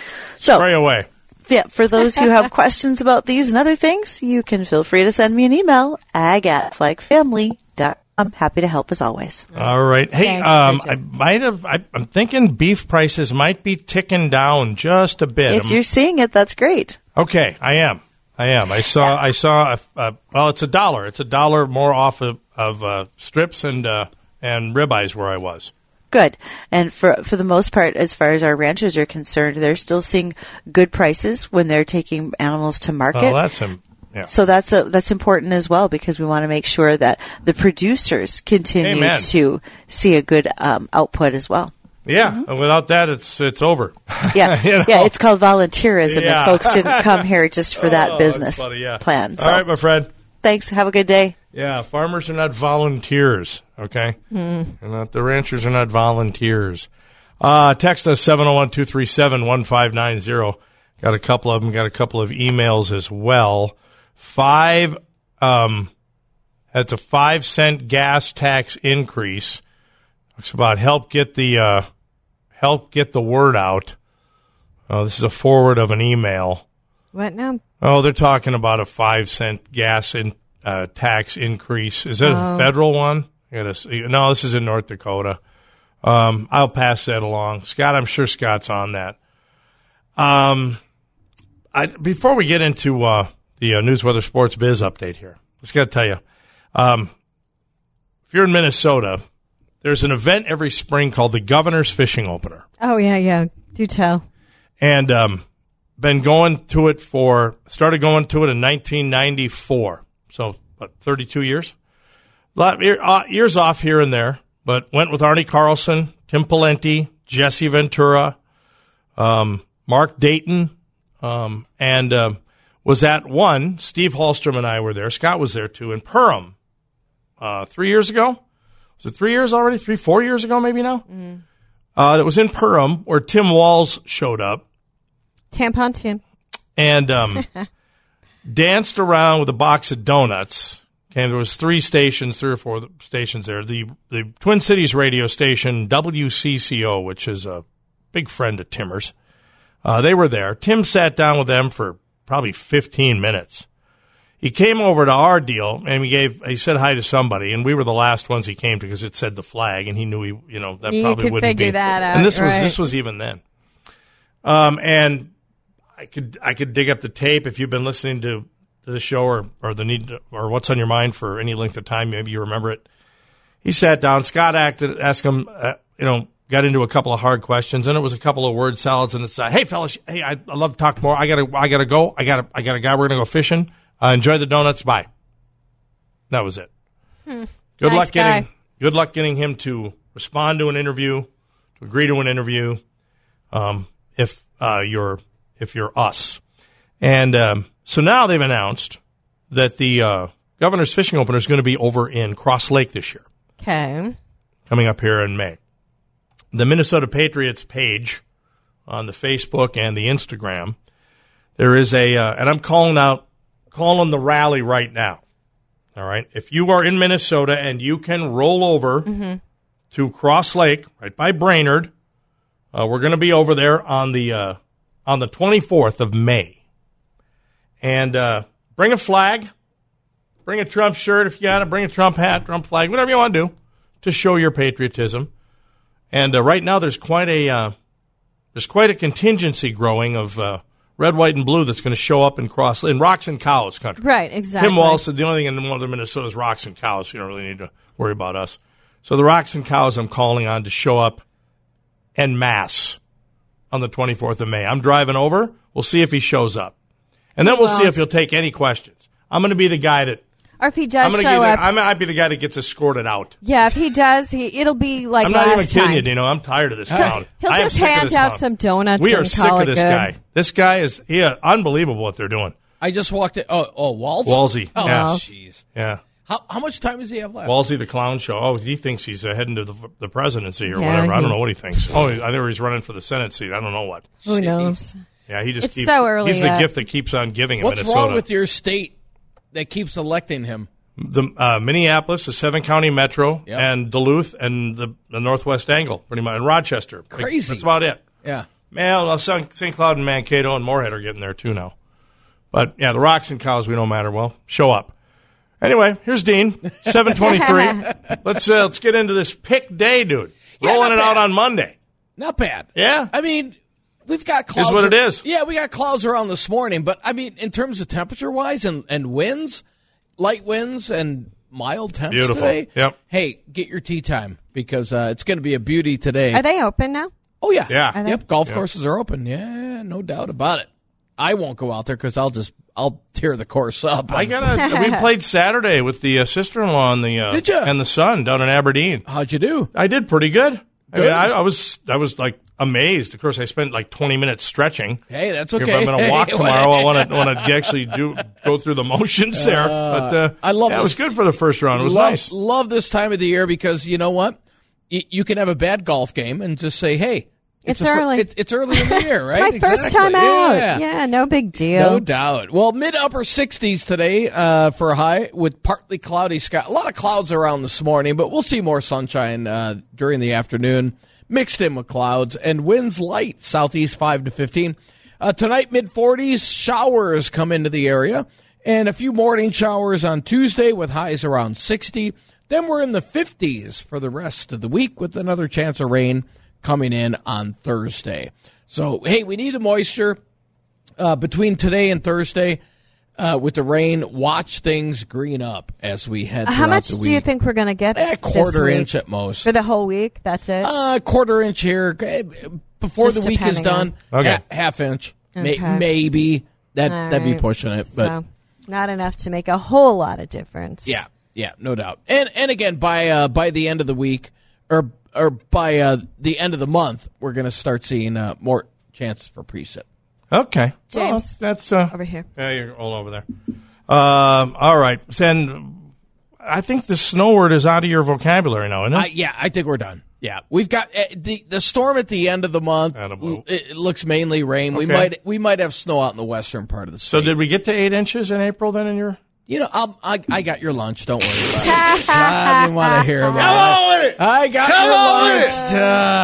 so Spray away. yeah, for those who have questions about these and other things, you can feel free to send me an email, ag at flagfamily dot com. I'm happy to help as always. All right. Hey, Okay, um, good I job. might have. I, I'm thinking beef prices might be ticking down just a bit. If I'm- you're seeing it, that's great. Okay, I am. I am. I saw. I saw. A, a, well, it's a dollar. It's a dollar more off of, of uh, strips and uh, and ribeyes where I was. Good. And for for the most part, as far as our ranchers are concerned, they're still seeing good prices when they're taking animals to market. Well, that's him. Yeah. So that's a, that's important as well because we want to make sure that the producers continue Amen. to see a good um, output as well. Yeah. And without that, it's it's over. Yeah, You know? yeah. It's called volunteerism, Yeah. and folks didn't come here just for that Oh, business that's funny, yeah. plan. All So, right, my friend. thanks. Have a good day. Yeah, farmers are not volunteers, okay? Mm. And not, the ranchers are not volunteers. Uh, text us seven oh one, two three seven, one five nine zero. Got a couple of them. Got a couple of emails as well. Five, um, that's a five cent gas tax increase. Talks about help get the, uh, help get the word out. Oh, this is a forward of an email. What now? Oh, they're talking about a five cent gas in, uh, tax increase. Is that Oh. a federal one? I gotta see. No, this is in North Dakota. Um, I'll pass that along. Scott, I'm sure Scott's on that. Um, I, before we get into uh, the uh, News Weather Sports Biz update here, I just got to tell you, um, if you're in Minnesota, there's an event every spring called the Governor's Fishing Opener. Oh, yeah, yeah. Do tell. And um, been going to it for, started going to it in nineteen ninety-four. So, what, thirty-two years? Lot, year, uh, years off here and there, but went with Arnie Carlson, Tim Pawlenty, Jesse Ventura, um, Mark Dayton, um, and um, was at one. Steve Hallstrom and I were there. Scott was there too in Perham uh, three years ago. Was it three years already? Three, four years ago, maybe now. Mm. Uh, that was in Perham where Tim Walls showed up Tampon Tim. and um, danced around with a box of donuts. Okay, there was three stations, three or four stations there. The the Twin Cities radio station W C C O, which is a big friend of Timmer's. Uh, they were there. Tim sat down with them for probably fifteen minutes. He came over to our deal and he gave. He said hi to somebody, and we were the last ones he came to because it said the flag, and he knew he, you know, that You probably could wouldn't figure be. that out, and this was right. this was even then. Um, and I could I could dig up the tape if you've been listening to, to the show or or the need to, or what's on your mind for any length of time. Maybe you remember it. He sat down. Scott acted, asked him, uh, you know. Got into a couple of hard questions, and it was a couple of word salads. And it's, uh, hey, fellas, hey, I, I love to talk more. I gotta, I gotta go. I gotta, I got a guy. We're gonna go fishing. Uh, enjoy the donuts. Bye. That was it. Hmm. Good Nice luck getting, guy. good luck getting him to respond to an interview, to agree to an interview. Um, if uh, you're, if you're us, and um, so now they've announced that the uh, Governor's Fishing Opener is going to be over in Cross Lake this year, Okay. coming up here in May. The Minnesota Patriots page on the Facebook and the Instagram, there is a, uh, and I'm calling out, calling the rally right now. All right. If you are in Minnesota and you can roll over mm-hmm. to Cross Lake, right by Brainerd, uh, we're going to be over there on the, uh, on the twenty-fourth of May. And, uh, bring a flag, bring a Trump shirt if you got it, bring a Trump hat, Trump flag, whatever you want to do to show your patriotism. And uh, right now, there's quite a uh, there's quite a contingency growing of uh, red, white, and blue that's going to show up in Cross in Rocks and Cows country. Right, exactly. Tim Wall said the only thing in northern Minnesota is rocks and cows. So you don't really need to worry about us. So the Rocks and Cows, I'm calling on to show up en masse on the twenty-fourth of May. I'm driving over. We'll see if he shows up, and then He we'll see won't. if he'll take any questions. I'm going to be the guy that. Or if he does I'm gonna show get, up. I might be the guy that gets escorted out. Yeah, if he does, he it'll be like I'm not last even kidding time. you, Dino. I'm tired of this clown. He'll I am just sick of hand this out clown. some donuts We are and sick call of it this good. guy. This guy is yeah, unbelievable what they're doing. I just walked in. Oh, oh, Walls? Walsey. Oh, Yeah. jeez. Yeah. How, how much time does he have left? Walsey the clown show. Oh, he thinks he's uh, heading to the, the presidency or Yeah, whatever. I don't he- know what he thinks. Oh, I think he's running for the Senate seat. I don't know what. Who knows? Yeah, he just It's keeps, so early He's the yet. gift that keeps on giving in What's Minnesota. wrong with your state that keeps electing him? the uh, Minneapolis, the seven county metro, Yep. and Duluth, and the, the northwest angle, pretty much, and Rochester. Like, Crazy. that's about it. Yeah. Man, well, Saint Cloud and Mankato and Moorhead are getting there too now. But yeah, the Rocks and cows we know matter. Well, show up. Anyway, here's Dean, seven twenty-three. let's uh, let's get into this pick day, dude. Yeah, Rolling not it out bad. on Monday. Not bad. Yeah. I mean, we've got clouds. Is what it is. Yeah, we got clouds around this morning, but I mean, in terms of temperature wise and, and winds, light winds and mild temps Beautiful. today. Yep. Hey, get your tea time because uh, it's going to be a beauty today. Are they open now? oh yeah, Yeah. Are they? Yep, golf Yep. courses are open. Yeah, no doubt about it. I won't go out there because I'll just I'll tear the course up. I got We played Saturday with the uh, sister-in-law and the uh, Did ya? and the son down in Aberdeen. How'd you do? I did pretty good. I Good. mean, I, I was I was like amazed. Of course, I spent like twenty minutes stretching. Hey, that's If okay. I'm going to walk Hey, tomorrow, I want to want to actually do go through the motions there. But uh, I love yeah, it was this. good for the first round. It was love, nice. Love this time of the year because you know what? Y- you can have a bad golf game and just say, "Hey, It's the fir- early. it- it's early in the year, right?" My first Exactly. time out. Yeah. Yeah, no big deal. No doubt. Well, mid upper sixties today uh, for a high with partly cloudy sky. A lot of clouds around this morning, but we'll see more sunshine uh, during the afternoon, mixed in with clouds and winds light southeast five to fifteen. Uh, tonight, mid forties, showers come into the area, and a few morning showers on Tuesday with highs around sixty. Then we're in the fifties for the rest of the week with another chance of rain coming in on Thursday. So, hey, we need the moisture uh, between today and Thursday uh, with the rain. Watch things green up as we head How throughout much the do week. you think we're going to get A this quarter week? inch at most. For the whole week? That's it? Uh, quarter inch here eh, before Just the week is depending done. Okay. ha- half inch, May- Okay. maybe. That All that'd be right. pushing it, but so, not enough to make a whole lot of difference. yeah, yeah, no doubt. And and again, by uh, by the end of the week, or or by uh, the end of the month, we're going to start seeing uh, more chances for precip. Okay, James. Well, that's uh, Over here. Yeah, you're all over there. Um, all right, then I think the snow word is out of your vocabulary now, isn't it? Uh, yeah, I think we're done. Yeah, we've got uh, the the storm at the end of the month. Attaboy. l- It, it looks mainly rain. We Okay. might we might have snow out in the western part of the so state. did we get to eight inches in April then in your? you know? I'll, I I got your lunch. Don't worry about it. I didn't want to hear about it. I got Come your on with lunch.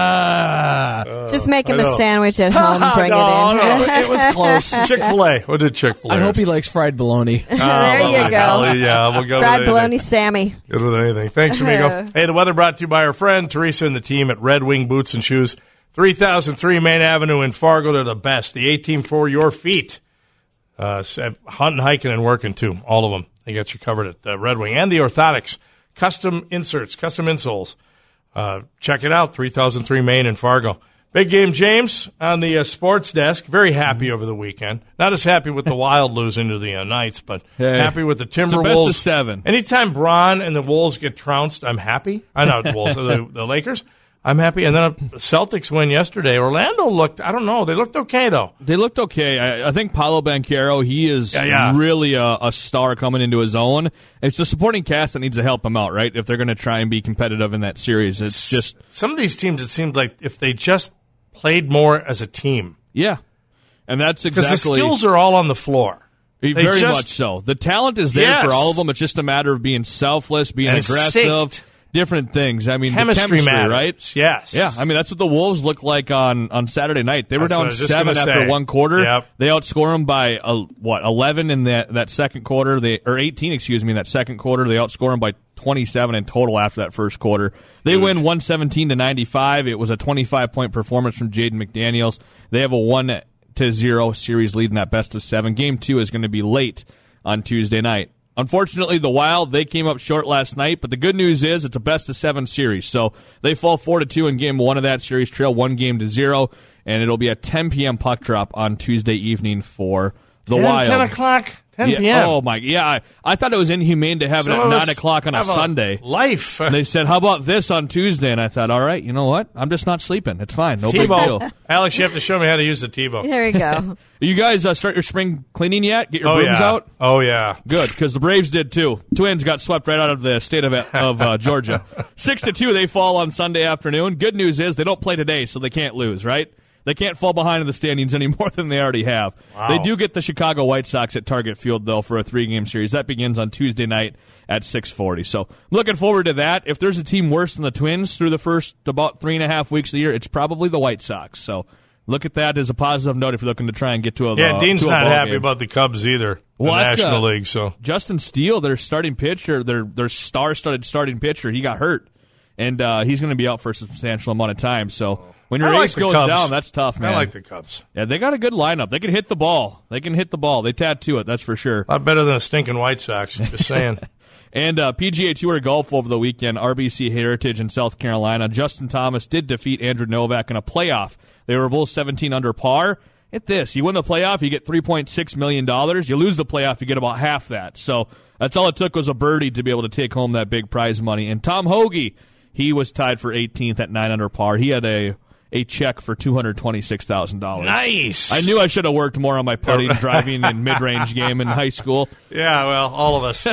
Uh, Just make him I a know. sandwich at home. Bring No, it in. no, it was close. Chick-fil-A. What did Chick-fil-A? I hope he likes fried bologna. Oh, There you well, go. hell, Yeah, we'll go Fried with bologna anything. Sammy. Good with anything. Thanks, amigo. Hey, the weather brought to you by our friend Teresa and the team at Red Wing Boots and Shoes, three thousand three Main Avenue in Fargo. They're the best. The A-team for your feet. Uh, hunting, hiking, and working, too. All of them. They got you covered at uh, Red Wing. And the orthotics. Custom inserts, custom insoles. Uh, check it out, three thousand three Main in Fargo. Big game, James, on the uh, sports desk. Very happy over the weekend. Not as happy with the Wild losing to the uh, Knights, but Hey, happy with the it's a Timberwolves. best of seven. Anytime Braun and the Wolves get trounced, I'm happy. I know the Wolves, the, the Lakers. I'm happy. And then uh, Celtics win yesterday. Orlando looked, I don't know, they looked okay, though. They looked okay. I, I think Paolo Banchero, he is Yeah, yeah. really a, a star coming into his own. It's the supporting cast that needs to help him out, right? If they're going to try and be competitive in that series. It's just, Some of these teams, it seemed like if they just played more as a team. yeah. And that's Because exactly. the skills are all on the floor. They Very just- much so. The talent is there Yes. for all of them. It's just a matter of being selfless, being And aggressive, synced. different things. I mean, Chemistry, the chemistry, matters. right? Yes. Yeah, I mean that's what the Wolves look like on, on Saturday night. They were That's what I down was just seven gonna after say. one quarter. Yep. They outscore them by uh, what eleven in that that second quarter. They or eighteen, excuse me, in that second quarter. They outscore them by twenty-seven in total after that first quarter. They Huge. win one seventeen to ninety-five. It was a twenty-five point performance from Jaden McDaniels. They have a one to zero series lead in that best of seven. Game two is going to be late on Tuesday night. Unfortunately, the Wild, they came up short last night, but the good news is it's a best-of-seven series. So they fall four to two in game one of that series, trail one game to zero, and it'll be a ten p.m. puck drop on Tuesday evening for The ten, Wild. ten o'clock, ten Yeah, p.m. oh, my. Yeah, I, I thought it was inhumane to have Some it at of nine us o'clock on a have Sunday. Life. And they said, how about this on Tuesday? And I thought, all right, you know what? I'm just not sleeping. It's fine. No big deal. TiVo. Alex, you have to show me how to use the TiVo. There you go. You guys uh, start your spring cleaning yet? Get your Oh, brooms yeah. out? Oh, yeah. Good, because the Braves did too. Twins got swept right out of the state of of uh, Georgia. Six to two, they fall on Sunday afternoon. Good news is they don't play today, so they can't lose, right? They can't fall behind in the standings any more than they already have. Wow. They do get the Chicago White Sox at Target Field, though, for a three-game series. That begins on Tuesday night at six forty. So looking forward to that. If there's a team worse than the Twins through the first about three and a half weeks of the year, it's probably the White Sox. So look at that as a positive note if you're looking to try and get to a Yeah, uh, Dean's to a not ball happy game. about the Cubs either. Well, the that's, National uh, League, so. Justin Steele, their starting pitcher, their their star-studded starting pitcher, he got hurt, and uh, he's going to be out for a substantial amount of time. So when your I like ace the goes Cubs. down, that's tough, man. I like the Cubs. Yeah, they got a good lineup. They can hit the ball. They can hit the ball. They tattoo it, that's for sure. A lot better than a stinking White Sox, just saying. And uh, P G A Tour golf over the weekend, R B C Heritage in South Carolina. Justin Thomas did defeat Andrew Novak in a playoff. They were both seventeen under par. At this, you win the playoff, you get three point six million dollars. You lose the playoff, you get about half that. So that's all it took was a birdie to be able to take home that big prize money. And Tom Hoagie, he was tied for eighteenth at nine under par. He had a a check for two hundred twenty-six thousand dollars. Nice. I knew I should have worked more on my putting, driving, and mid-range game in high school. Yeah, well, all of us.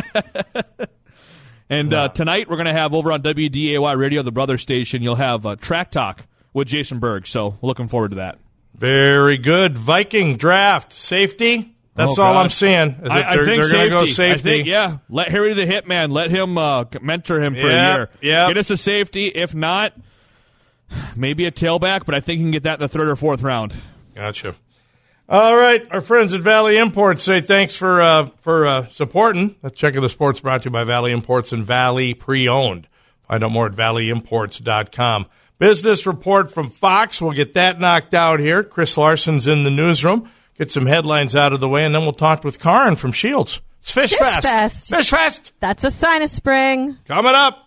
And uh, tonight we're going to have over on W D A Y Radio, the brother station, you'll have uh, Track Talk with Jason Berg. So looking forward to that. Very good. Viking draft. Safety? That's Oh, all God. I'm seeing. Is I, that I they're think they're going to go safety. safety. I think, yeah. Let Harry the Hitman, let him uh, mentor him for Yeah, a year. yeah. Get us a safety. If not, maybe a tailback, but I think he can get that in the third or fourth round. Gotcha. All right, our friends at Valley Imports say thanks for uh, for uh, supporting. Let's check of the sports brought to you by Valley Imports and Valley Pre-Owned. Find out more at valley imports dot com. Business report from Fox. We'll get that knocked out here. Chris Larson's in the newsroom. Get some headlines out of the way, and then we'll talk with Karin from Shields. It's Fish, Fish Fest. Fest. Fish Fest. That's a sign of spring. Coming up.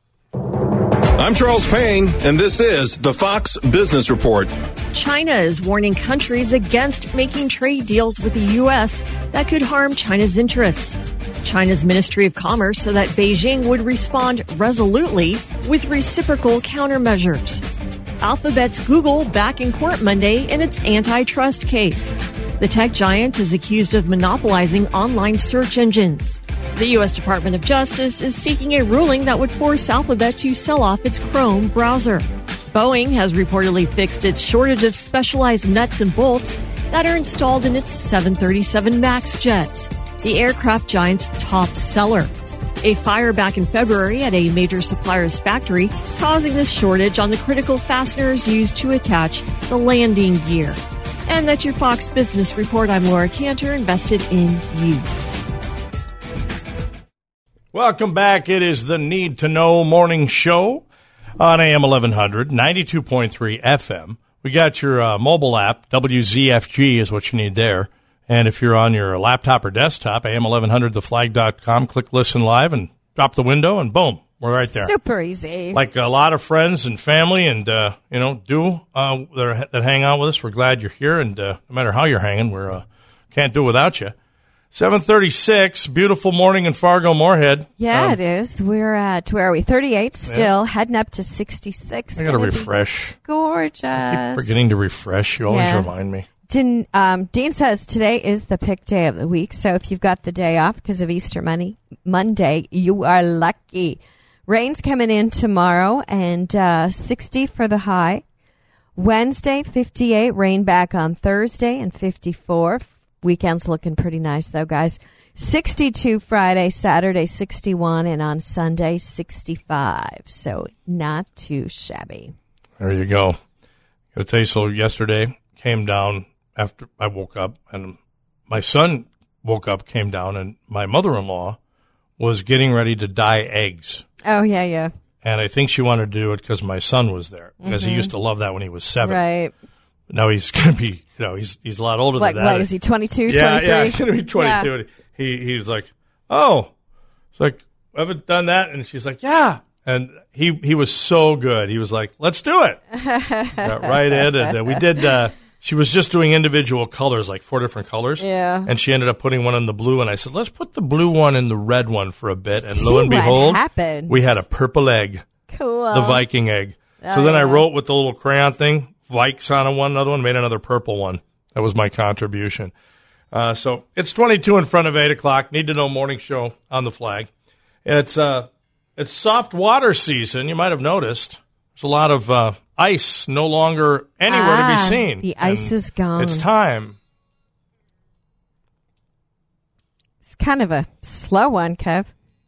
I'm Charles Payne, and this is the Fox Business Report. China is warning countries against making trade deals with the U S that could harm China's interests. China's Ministry of Commerce said that Beijing would respond resolutely with reciprocal countermeasures. Alphabet's Google back in court Monday in its antitrust case. The tech giant is accused of monopolizing online search engines. The U S Department of Justice is seeking a ruling that would force Alphabet to sell off its Chrome browser. Boeing has reportedly fixed its shortage of specialized nuts and bolts that are installed in its seven thirty-seven MAX jets, the aircraft giant's top seller. A fire back in February at a major supplier's factory causing this shortage on the critical fasteners used to attach the landing gear. And that's your Fox Business Report. I'm Laura Cantor, invested in you. Welcome back. It is the Need to Know Morning Show on A M eleven hundred, ninety-two point three F M. We got your uh, mobile app, W Z F G is what you need there. And if you're on your laptop or desktop, A M eleven hundred the flag dot com, click Listen Live and drop the window, and boom, we're right there. Super easy. Like a lot of friends and family and, uh, you know, do uh, that, are, that hang out with us. We're glad you're here, and uh, no matter how you're hanging, we uh, can't do it without you. seven thirty-six, beautiful morning in Fargo, Moorhead. Yeah, Um, it is. We're at, where are we? thirty-eight still, heading up to sixty-six. I got to Gonna be refresh. Gorgeous. Keep forgetting to refresh. You always Yeah. remind me. Dean, um, Dean says today is the pick day of the week, so if you've got the day off because of Easter Monday, Monday, you are lucky. Rain's coming in tomorrow, and uh, sixty for the high. Wednesday, fifty-eight. Rain back on Thursday, and fifty-four. Weekend's looking pretty nice, though, guys. sixty-two Friday, Saturday, sixty-one, and on Sunday, sixty-five. So not too shabby. There you go. Got to tell you, so yesterday came down after I woke up, and my son woke up, came down, and my mother-in-law was getting ready to dye eggs. Oh, yeah, yeah. And I think she wanted to do it because my son was there, because he used to love that when he was seven. Right. Now he's going to be, you know, he's he's a lot older Like, than that. what, is he twenty-two, yeah, twenty-three? yeah, he's going to be twenty-two. Yeah. And he He's like, oh. It's like, I haven't done that. And she's like, yeah. And he he was so good. He was like, let's do it. Got right in. And uh, we did uh, she was just doing individual colors, like four different colors. Yeah. And she ended up putting one in the blue, and I said, let's put the blue one in the red one for a bit. And lo See and what behold, happened. we had a purple egg, Cool. the Viking egg. Oh, so then I yeah. wrote with the little crayon thing, Vikes on one, another one, made another purple one. That was my contribution. Uh, so it's twenty-two in front of eight o'clock. Need to know morning show on the flag. It's uh, it's soft water season. You might have noticed. There's a lot of uh, ice no longer anywhere to be Ah, seen. the ice And is gone. It's time. It's kind of a slow one, Kev.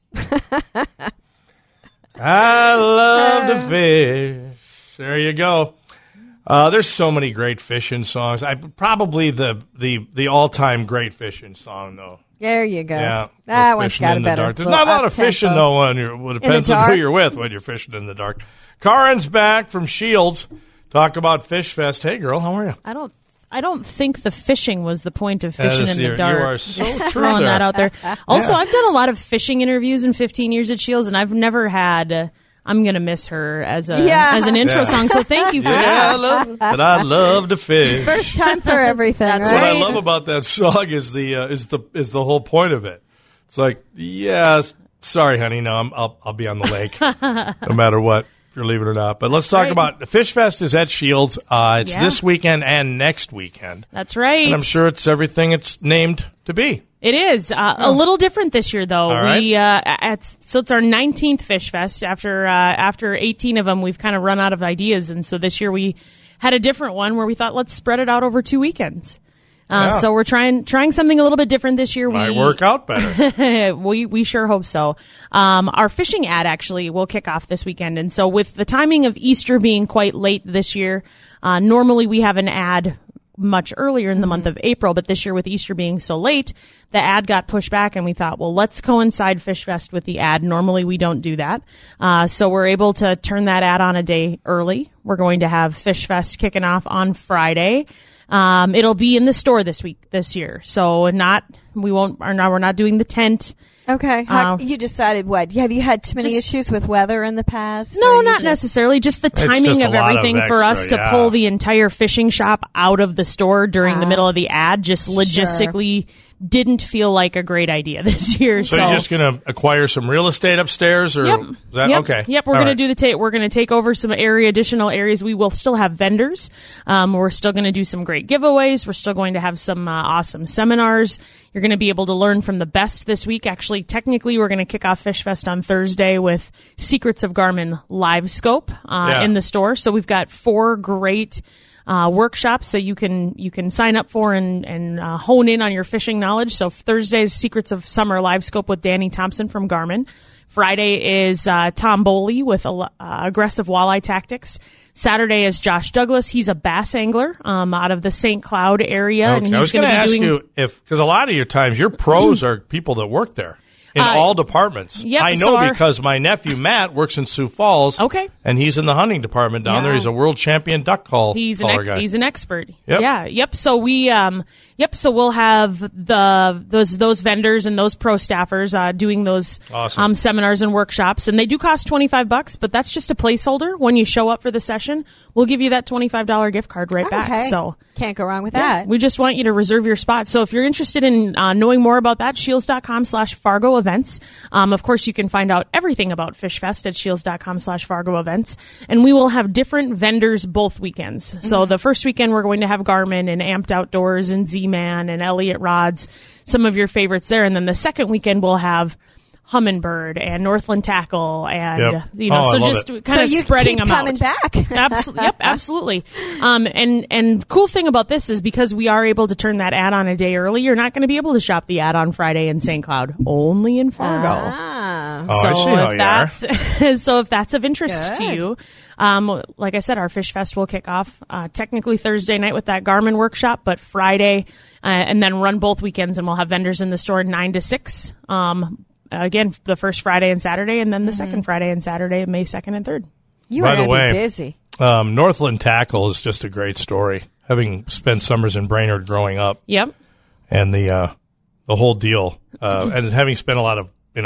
I love to fish. There you go. Uh, there's so many great fishing songs. I probably the the the all time great fishing song though. There you go. Yeah, That was one's fishing got a in the better. dark. There's little not a lot of up-tempo. fishing though. When you're, well, it depends on who dark? you're with when you're fishing in the dark. Karen's back from Shields. Talk about Fish Fest. Hey, girl, how are you? I don't. I don't think the fishing was the point of Yeah, fishing this- in the you- dark. you are so Just true throwing there. that out there. Also, Yeah. I've done a lot of fishing interviews in fifteen years at Shields, and I've never had. Uh, I'm gonna miss her as a Yeah. as an intro Yeah. song. So thank you for Yeah, I that. love that. I love to fish. First time for everything. That's What right? I love about that song is the uh, is the is the whole point of it. It's like, yes, sorry, honey, no, I'm, I'll I'll be on the lake, no matter what, if you're leaving or not. But let's talk Right. about the Fish Fest is at Shields. Uh, it's Yeah. this weekend and next weekend, That's right. and I'm sure it's everything it's named to be. It is uh, a little different this year, though. All We uh, at so it's our nineteenth Fish Fest. After uh, after eighteen of them, we've kind of run out of ideas, and so this year we had a different one where we thought let's spread it out over two weekends. Uh, Yeah. So we're trying trying something a little bit different this year. Might we work out better. we we sure hope so. Um, our fishing ad actually will kick off this weekend, and so with the timing of Easter being quite late this year, uh, normally we have an ad much earlier in the month of April, but this year with Easter being so late, the ad got pushed back, and we thought, well, let's coincide Fish Fest with the ad. Normally we don't do that, uh, so we're able to turn that ad on a day early. We're going to have Fish Fest kicking off on Friday. Um, it'll be in the store this week, this year. So not, we won't, or no, we're not doing the tent. Okay. How, Uh, you decided what? Have you had too many Just- issues with weather in the past? No, or you not just- necessarily. Just the timing just a of lot of everything for us extra, to yeah. pull the entire fishing shop out of the store during the Ah. middle of the ad just logistically didn't feel like a great idea this year. So So, you're just going to acquire some real estate upstairs, or Yep. is that yep. okay? Yep. We're All going right. to do the take. We're going to take over some area, additional areas. We will still have vendors. Um, we're still going to do some great giveaways. We're still going to have some uh, awesome seminars. You're going to be able to learn from the best this week. Actually, technically, we're going to kick off Fish Fest on Thursday with Secrets of Garmin Live Scope uh, Yeah. in the store. So we've got four great uh, workshops that you can you can sign up for and and uh, hone in on your fishing knowledge. So Thursday's Secrets of Summer Live Scope with Danny Thompson from Garmin. Friday is uh, Tom Boley with uh, aggressive walleye tactics. Saturday is Josh Douglas. He's a bass angler um, out of the Saint Cloud area, Okay. and he's I was going going to to be ask doing. you if, because a lot of your times your pros are people that work there in Uh, all departments. yep, I know so our- because my nephew Matt works in Sioux Falls. Okay. And he's in the hunting department down Yeah. there. He's a world champion duck call He's an caller ex- guy. he's an expert. Yep. Yeah. Yep. So we um yep. So we'll have the those those vendors and those pro staffers uh, doing those Awesome. um seminars and workshops, and they do cost twenty five bucks, but that's just a placeholder. When you show up for the session, we'll give you that twenty five dollar gift card right Okay. back. So. Can't go wrong with Yeah, that. we just want you to reserve your spot. So if you're interested in uh, knowing more about that, shields.com slash Fargo events. Um, of course, you can find out everything about Fish Fest at shields.com slash Fargo events. And we will have different vendors both weekends. So the first weekend, we're going to have Garmin and Amped Outdoors and Z-Man and Elliott Rods, some of your favorites there. And then the second weekend, we'll have Humminbird and Northland Tackle and, Yep. you know, Oh, I so love just it. kind so of you spreading keep them coming out. back. Absolutely. Yep, absolutely. Um, and, and cool thing about this is because we are able to turn that ad on a day early, you're not going to be able to shop the ad on Friday in Saint Cloud, only in Fargo. Ah. Oh, so I see how if you are. that's so if that's of interest to Good. you, um, like I said, our Fish Fest will kick off uh, technically Thursday night with that Garmin workshop, but Friday, uh, and then run both weekends, and we'll have vendors in the store nine to six. Um, again, the first Friday and Saturday, and then the second Friday and Saturday, May second and third. You By are the going to way, be busy. Um, Northland Tackle is just a great story. Having spent summers in Brainerd growing up, Yep. and the uh, the whole deal, uh, and having spent a lot of you know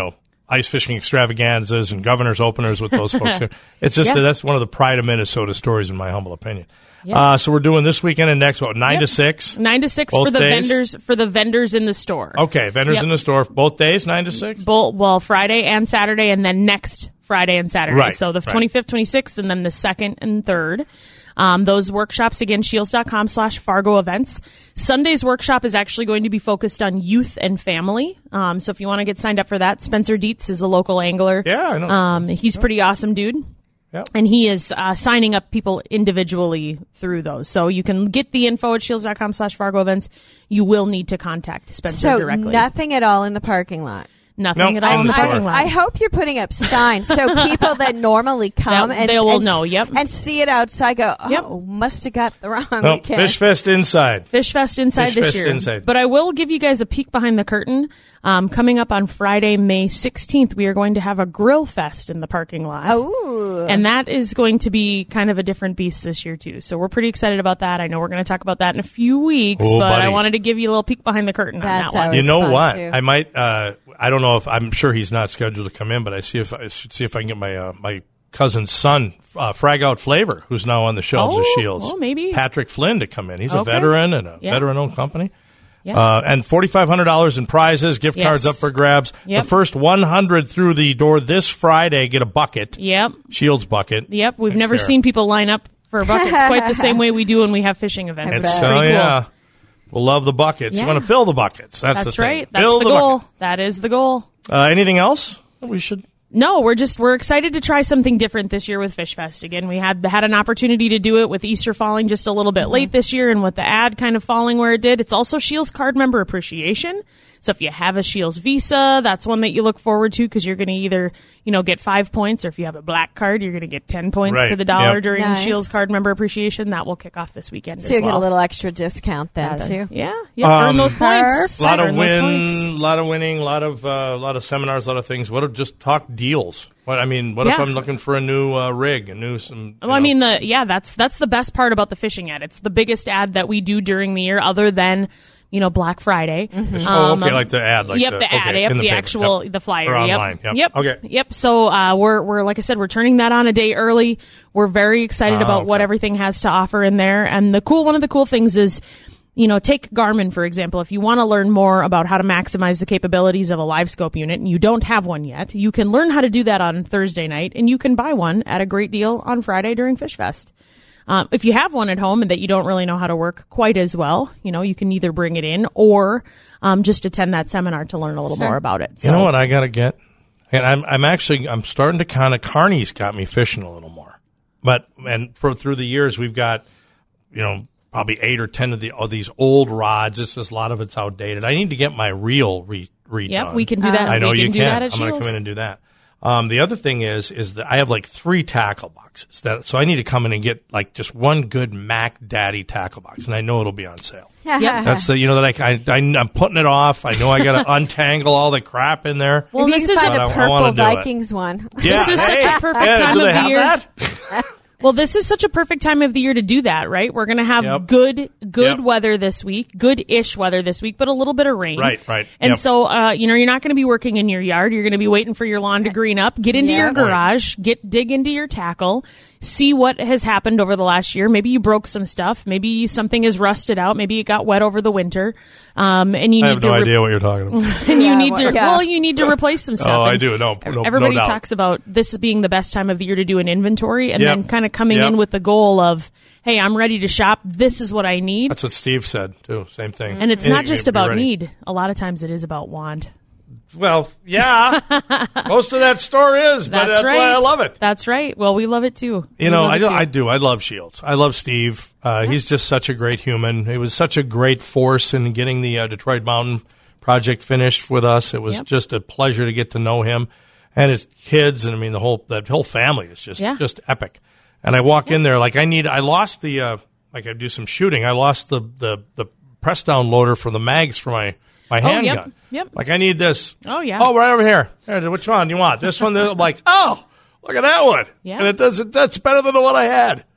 ice fishing extravaganzas and governor's openers with those folks here. It's just Yeah. that's one of the pride of Minnesota stories, in my humble opinion. Yep. Uh, so we're doing this weekend and next, what, nine Yep. to six? Nine to six Both for the days? vendors for the vendors in the store. Okay, vendors Yep. in the store both days, nine to six. Both, well, Friday and Saturday, and then next Friday and Saturday. Right, So the right. twenty-fifth, twenty-sixth, and then the second and third. Um, those workshops, again, shields.com slash Fargo events. Sunday's workshop is actually going to be focused on youth and family. Um, so if you want to get signed up for that, Spencer Dietz is a local angler. Yeah, I know. Um, he's a pretty awesome dude. Yep. And he is uh, signing up people individually through those. So you can get the info at shields.com slash Fargo events. You will need to contact Spencer So directly. nothing at all in the parking lot. Nothing Nope, at all in in the the store. parking lot. I hope you're putting up signs so people that normally come That- and they will and, know, yep. and see it outside go, oh, Yep. must have got the wrong No, weekend. Fish Fest inside. Fish Fest inside Fish this Fest year. inside. But I will give you guys a peek behind the curtain. Um, coming up on Friday, May sixteenth, we are going to have a grill fest in the parking lot. Oh, And that is going to be kind of a different beast this year, too. So we're pretty excited about that. I know we're going to talk about that in a few weeks, Oh, but buddy. I wanted to give you a little peek behind the curtain That's on that one. always You know fun, what? too. I might. Uh, I don't know if I'm sure he's not scheduled to come in, but I see if I should see if I can get my uh, my cousin's son, uh, Frag Out Flavor, who's now on the shelves of Oh, Shields. oh, maybe. Patrick Flynn to come in. He's a Okay. veteran and a Yeah. veteran-owned company. Yeah. Uh, and forty-five hundred dollars in prizes, gift Yes. cards up for grabs. Yep. The first one hundred through the door this Friday get a bucket, Yep. Shields bucket. Yep. We've Take never care. seen people line up for buckets quite the same way we do when we have fishing events. That's It's So, pretty cool. yeah. We'll love the buckets. You Yeah. want to fill the buckets. That's, That's the thing. right. That's Fill the the goal. bucket. That is the goal. Uh, anything else that we should? No, we're just we're excited to try something different this year with Fish Fest. Again, we had had an opportunity to do it with Easter falling just a little bit late this year, and with the ad kind of falling where it did. It's also Shields card member appreciation. So if you have a Shields Visa, that's one that you look forward to because you're going to either you know get five points, or if you have a black card, you're going to get ten points Right. to the dollar Yep. during Nice. Shields card member appreciation. That will kick off this weekend. so as you get well. a little extra discount then too. Yeah, yeah. Um, earn those points. A lot of Earn those points. win, a lot of winning, a lot of uh, a lot of seminars, a lot of things. What if just talk deals? What I mean, what if Yeah. I'm looking for a new uh, rig, a new some? you Well, I know- mean, the yeah, that's that's the best part about the fishing ad. It's the biggest ad that we do during the year, other than you know Black Friday. oh, okay, like the ad, like yep, the, the, ad, okay, yep, in the, the, paper. actual Yep. the flyer, Or yep, online, yep. yep, Okay. yep. So uh, we're we're like I said, we're turning that on a day early. We're very excited Ah, about what okay. everything has to offer in there, and the cool one of the cool things is. You know, take Garmin, for example. If you want to learn more about how to maximize the capabilities of a live scope unit and you don't have one yet, you can learn how to do that on Thursday night, and you can buy one at a great deal on Friday during Fish Fest. Um, if you have one at home and that you don't really know how to work quite as well, you know, you can either bring it in or um, just attend that seminar to learn a little more about it. You know what I got to get? And I'm I'm actually I'm starting to kind of Carney's got me fishing a little more. But and for through the years we've got you know probably eight or ten of the of these old rods. It's just a lot of it's outdated. I need to get my reel re, redone. Yep, we can do that. I know we can you do can. that at I'm going to Shields. come in and do that. Um, the other thing is is that I have like three tackle boxes. That so I need to come in and get like just one good Mac Daddy tackle box, and I know it'll be on sale. Yep. That's the you know that I, I, I I'm putting it off. I know I got to untangle all the crap in there. Well, Maybe this you is find But a I- I purple wanna do it. Vikings one. Yeah, This is such hey, a perfect yeah, time do of they the have year. that? Well, this is such a perfect time of the year to do that, right? We're going to have Yep. good, good Yep. weather this week, good-ish weather this week, but a little bit of rain. Right, right. And Yep. so, uh, you know, you're not going to be working in your yard. You're going to be waiting for your lawn to green up. Get into Yeah. your garage, get dig into your tackle, see what has happened over the last year. Maybe you broke some stuff. Maybe something is rusted out. Maybe it got wet over the winter. Um, and you I need have to no re- idea what you're talking about. and you Yeah, need well, to yeah. well, you need to replace some stuff. Oh, I And do. No, no, everybody no doubt. talks about this being the best time of the year to do an inventory, and Yep. then kind of coming Yep. in with the goal of, hey, I'm ready to shop. This is what I need. That's what Steve said too. Same thing. And it's Yeah, not you just gotta be about ready. need. A lot of times it is about want. Well, yeah, most of that store is, but That's, that's right. why I love it. That's right. Well, we love it too. You We know, love I it do, too. I do. I love Shields. I love Steve. Uh, He's just such a great human. He was such a great force in getting the uh, Detroit Mountain project finished with us. It was Yep. just a pleasure to get to know him and his kids, and I mean the whole that whole family is just Yeah. just epic. And I walk in there like I need. I lost the uh, like I do some shooting. I lost the the the press down loader for the mags for my my Oh, yep, handgun. yep. Like I need this. Oh, yeah. Oh, right over here. Here, which one do you want? This one? I'm like, oh, look at that one. Yeah. And it does. It, that's better than the one I had.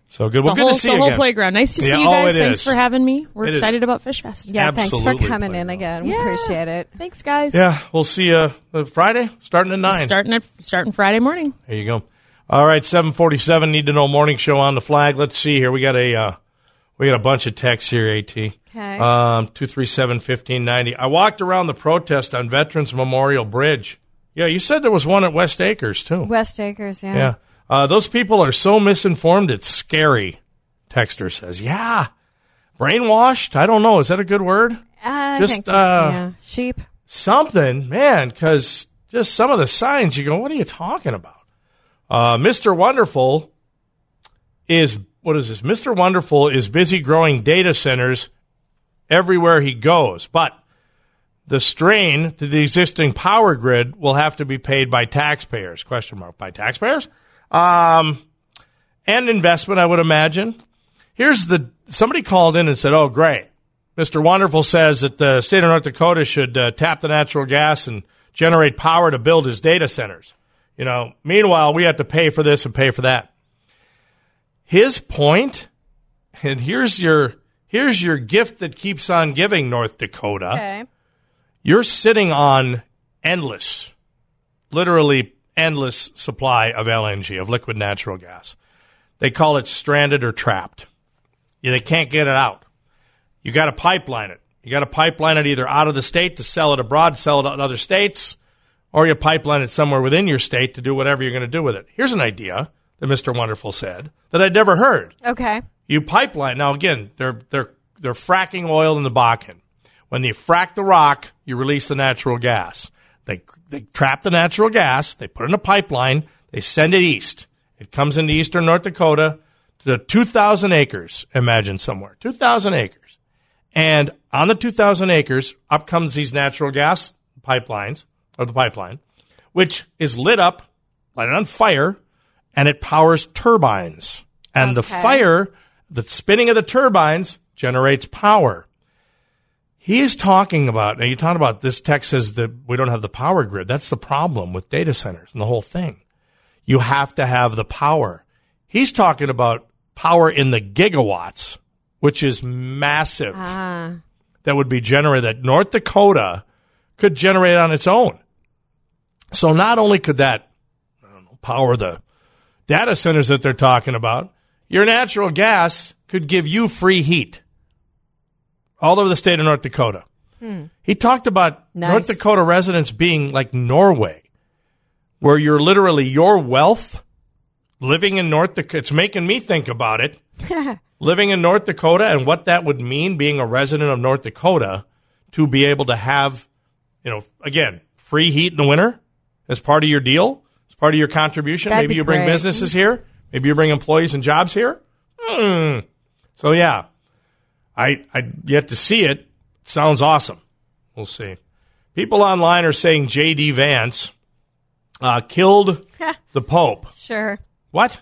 So good. It's Well, a good whole, to see it's a you whole again. playground. Nice to Yeah, see you oh, guys. it Thanks is. for having me. We're It is. excited about Fish Fest. Yeah, thanks for Absolutely coming in playground. again. We Yeah. appreciate it. Thanks, guys. Yeah, we'll see you uh, Friday, starting at nine. Starting at starting Friday morning. There you go. All right, seven forty-seven. Need to know morning show on the flag. Let's see here. We got a uh, we got a bunch of texts here. At Okay. um two three seven fifteen ninety. I walked around the protest on Veterans Memorial Bridge. Yeah, you said there was one at West Acres too. West Acres, yeah. Yeah. Uh, those people are so misinformed, it's scary, Texter says. Yeah. Brainwashed? I don't know. Is that a good word? I Just, think, uh, yeah. Sheep. Something, man, because just some of the signs, you go, what are you talking about? Uh, Mister Wonderful is, what is this? Mister Wonderful is busy growing data centers everywhere he goes, but the strain to the existing power grid will have to be paid by taxpayers. Question mark. By taxpayers? Um, and investment, I would imagine. Here's the, somebody called in and said, oh, great. Mister Wonderful says that the state of North Dakota should uh, tap the natural gas and generate power to build his data centers. You know, meanwhile, we have to pay for this and pay for that. His point, and here's your, here's your gift that keeps on giving, North Dakota. Okay. You're sitting on endless, literally endless supply of L N G, of liquid natural gas. They call it stranded or trapped. Yeah, they can't get it out. You got to pipeline it. You got to pipeline it either out of the state to sell it abroad, sell it in other states, or you pipeline it somewhere within your state to do whatever you're going to do with it. Here's an idea that Mister Wonderful said that I'd never heard. Okay. You pipeline. Now, again, they're they're they're fracking oil in the Bakken. When you frack the rock, you release the natural gas. They they trap the natural gas. They put it in a pipeline. They send it east. It comes into eastern North Dakota to two thousand acres. Imagine somewhere. two thousand acres. And on the two thousand acres, up comes these natural gas pipelines, or the pipeline, which is lit up, lighted on fire, and it powers turbines. And the Okay. fire, the spinning of the turbines, generates power. He's talking about, now you talk about this text says that we don't have the power grid. That's the problem with data centers and the whole thing. You have to have the power. He's talking about power in the gigawatts, which is massive. Ah. That would be generated, that North Dakota could generate on its own. So not only could that, I don't know, power the data centers that they're talking about, your natural gas could give you free heat all over the state of North Dakota. Hmm. He talked about Nice. North Dakota residents being like Norway, where you're literally your wealth living in North Dakota. It's making me think about it. Living in North Dakota and what that would mean being a resident of North Dakota to be able to have, you know, again, free heat in the winter as part of your deal, as part of your contribution. That'd Maybe be you bring great. businesses here. Maybe you bring employees and jobs here. Hmm. So, yeah, I I yet to see it. It sounds awesome. We'll see. People online are saying J D. Vance uh, killed the Pope. Sure. What?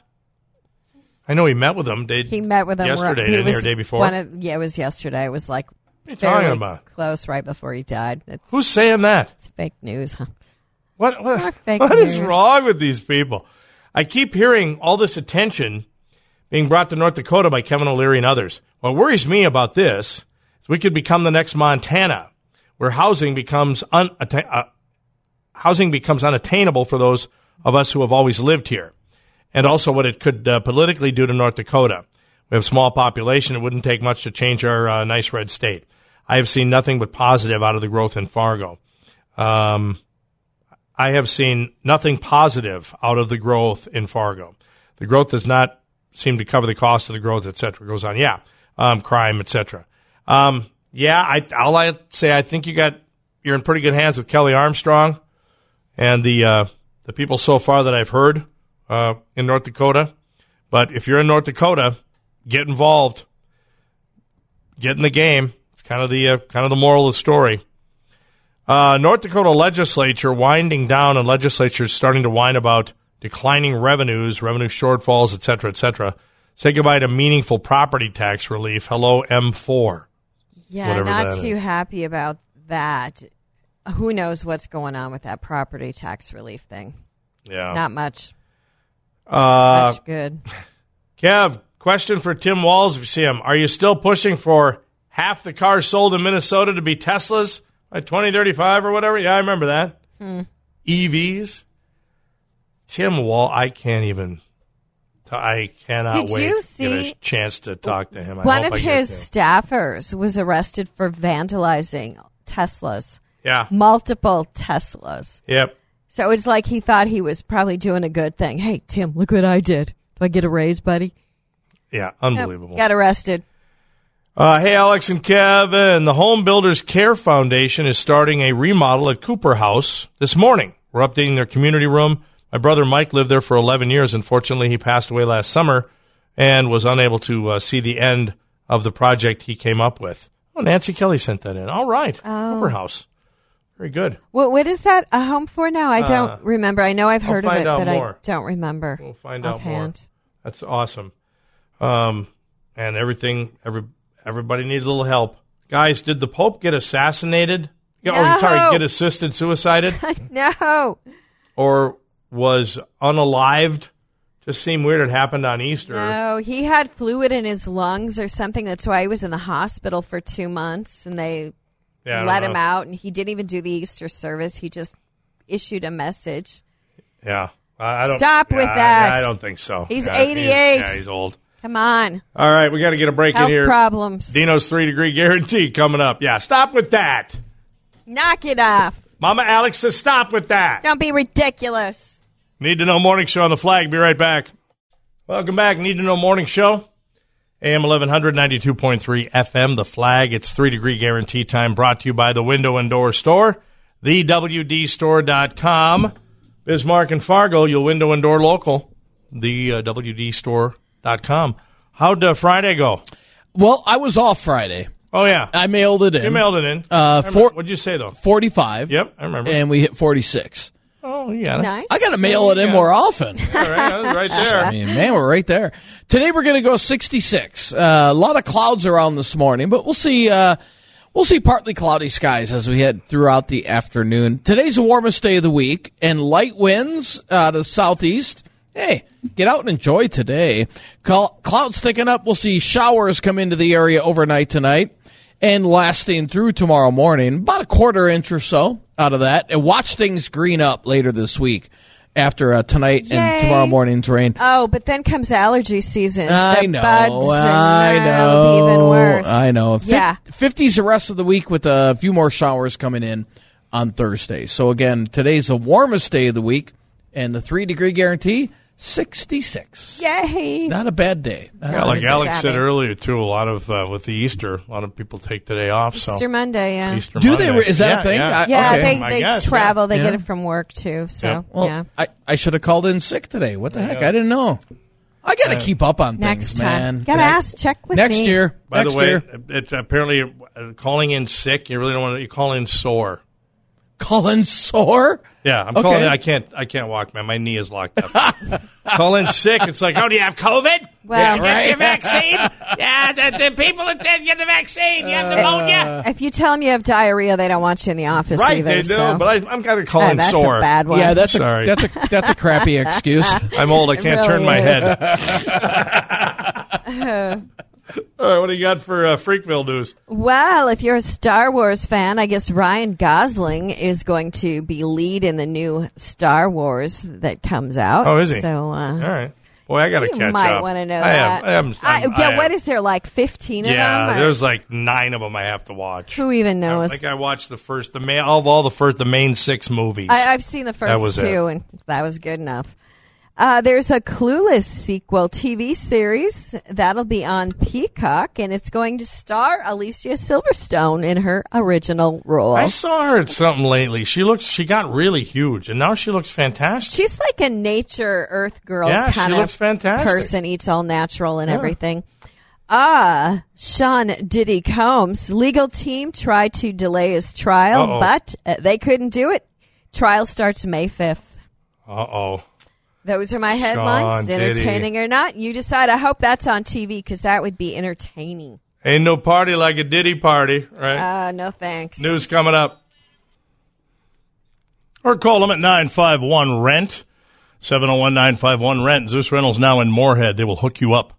I know he met with him. Did He met with him yesterday, he didn't he, was or day before? One of, yeah, it was yesterday. It was like What are you talking fairly about? close right before he died. It's, Who's saying that? it's fake news, huh? What what, More fake what is news. wrong with these people? I keep hearing all this attention being brought to North Dakota by Kevin O'Leary and others. What worries me about this is we could become the next Montana, where housing becomes un, uh, housing becomes unattainable for those of us who have always lived here, and also what it could uh, politically do to North Dakota. We have a small population. It wouldn't take much to change our uh, nice red state. I have seen nothing but positive out of the growth in Fargo. Um, I have seen nothing positive out of the growth in Fargo. The growth does not seem to cover the cost of the growth, et cetera. It goes on, yeah, um, crime, et cetera. Um, yeah, I, all I say, I think you got you're in pretty good hands with Kelly Armstrong and the uh, the people so far that I've heard uh, in North Dakota. But if you're in North Dakota, get involved, get in the game. It's kind of the uh, kind of the moral of the story. Uh, North Dakota legislature winding down, and legislature's starting to whine about declining revenues, revenue shortfalls, et cetera, et cetera. Say goodbye to meaningful property tax relief. Hello, M four. Yeah, Whatever not that too is. happy about that. Who knows what's going on with that property tax relief thing? Yeah. Not much. uh, much good. Kev, Question for Tim Walls, if you see him. Are you still pushing for half the cars sold in Minnesota to be Teslas by twenty thirty-five or whatever? Yeah, I remember that. Hmm. E Vs. Tim Wall, I can't even... I cannot Did wait you to get a see- chance to talk to him. I One hope of I get his to. staffers was arrested for vandalizing Teslas. Yeah. Multiple Teslas. Yep. So it's like he thought he was probably doing a good thing. Hey, Tim, look what I did. Do I get a raise, buddy? Yeah, Nope, unbelievable. got arrested. Uh, hey, Alex and Kevin. The Home Builders Care Foundation is starting a remodel at Cooper House this morning. We're updating their community room. My brother Mike lived there for eleven years. Unfortunately, he passed away last summer and was unable to uh, see the end of the project he came up with. Oh, Nancy Kelly sent that in. All right. Oh. Cooper House. Very good. What, what is that a home for now? I don't Uh, remember. I know I've I'll heard of find it, out but more. I don't remember. We'll find out more. offhand. That's awesome. Um, and everything, every everybody needs a little help. Guys, did the Pope get assassinated? No. Oh, sorry, get assisted suicided? No. Or was unalived? Just seemed weird it happened on Easter. No, he had fluid in his lungs or something. That's why he was in the hospital for two months, and they Yeah, I don't let know. him out, and he didn't even do the Easter service. He just issued a message. Yeah. I, I don't, Stop with yeah, that. I, I don't think so. He's Yeah, eighty-eight. yeah, he's old. Come on. All right, we got to get a break Health in here. problems. Dino's three-degree guarantee coming up. Yeah, stop with that. Knock it off. Mama Alex says stop with that. Don't be ridiculous. Need to Know Morning Show on the Flag. Be right back. Welcome back. Need to Know Morning Show. A M eleven hundred, ninety-two point three F M, The Flag. It's three-degree guarantee time, brought to you by the Window and Door Store, the W D store dot com. Bismarck and Fargo, you'll window and door local, the uh, W D store dot com. How'd uh, Friday go? Well, I was off Friday. Oh, yeah. I mailed it in. You mailed it in. Uh, I remember- four- What'd you say, though? forty-five. Yep, I remember. And we hit forty-six. Oh, you got it. Nice. I got to mail it in Yeah. more often. All right, I was right there. I mean, man, we're right there. Today we're going to go sixty-six. Uh, a lot of clouds around this morning, but we'll see. Uh, we'll see partly cloudy skies as we head throughout the afternoon. Today's the warmest day of the week, and light winds out of southeast. Hey, get out and enjoy today. Cl- clouds thicking up. We'll see showers come into the area overnight tonight and lasting through tomorrow morning. About a quarter inch or so out of that. And watch things green up later this week after uh, tonight Yay. and tomorrow morning's rain. Oh, but then comes allergy season. I The know. buds, and I that'll know. be even worse. I know. Fif- Yeah. fifties the rest of the week with a few more showers coming in on Thursday. So again, today's the warmest day of the week, and the three degree guarantee, sixty-six. Yay. Not a bad day. Not Yeah, a like bad Alex Shabby. said earlier, too, a lot of, uh, with the Easter, a lot of people take today off. So Easter Monday, yeah. Easter Do they Monday. re- is that a Yeah, thing? Yeah, I- Yeah, Okay. they, My they guess, travel. They Yeah. get it from work, too. So, Yep. Well, yeah. I, I should have called in sick today. What the heck? I didn't know. I got to keep up on Next things, time. man. Gotta ask, check with Next me. year. By Next the way, year. it's apparently uh, calling in sick. You really don't want to. You call in sore. Call in sore. Yeah, I'm Okay. calling. In, I can't. I can't walk, man. My knee is locked up. Call in sick. It's like, oh, do you have COVID? Well, Did you get your vaccine? Yeah, the, the people that did get the vaccine. You have pneumonia. If you tell them you have diarrhea, they don't want you in the office right, either. they do. so. But I, I'm kind of Oh, calling that's sore. a bad one. Yeah, that's a, Sorry. that's a that's a crappy excuse. I'm old. I can't really turn my is. head. All right, what do you got for uh, Freakville news? Well, if you're a Star Wars fan, I guess Ryan Gosling is going to be lead in the new Star Wars that comes out. Oh, is he? So, uh, All right. Boy, I got to you catch might up. want to know I that. Have, I am, I- I'm- yeah, I what have- is there, like fifteen of Yeah, them? or- there's like nine of them I have to watch. Who even I knows? think I watched the first, the main, of all the first, the main six movies. I, I've seen the That was first it. two, and that was good enough. Uh, there's a Clueless sequel T V series that'll be on Peacock, and it's going to star Alicia Silverstone in her original role. I saw her at something lately. She looks, she got really huge, and now she looks fantastic. She's like a nature earth girl Yeah, she kind of looks fantastic. person, eats all natural and Yeah. everything. Ah, Sean Diddy Combs' legal team tried to delay his trial, Uh-oh. but uh, they couldn't do it. Trial starts May fifth. Uh oh. Those are my headlines. Diddy. Entertaining or not, you decide. I hope that's on T V because that would be entertaining. Ain't no party like a Diddy party, right? Uh, no thanks. News coming up. Or call them at nine five one rent, seven oh one nine five one rent. Zeus Rentals now in Moorhead. They will hook you up.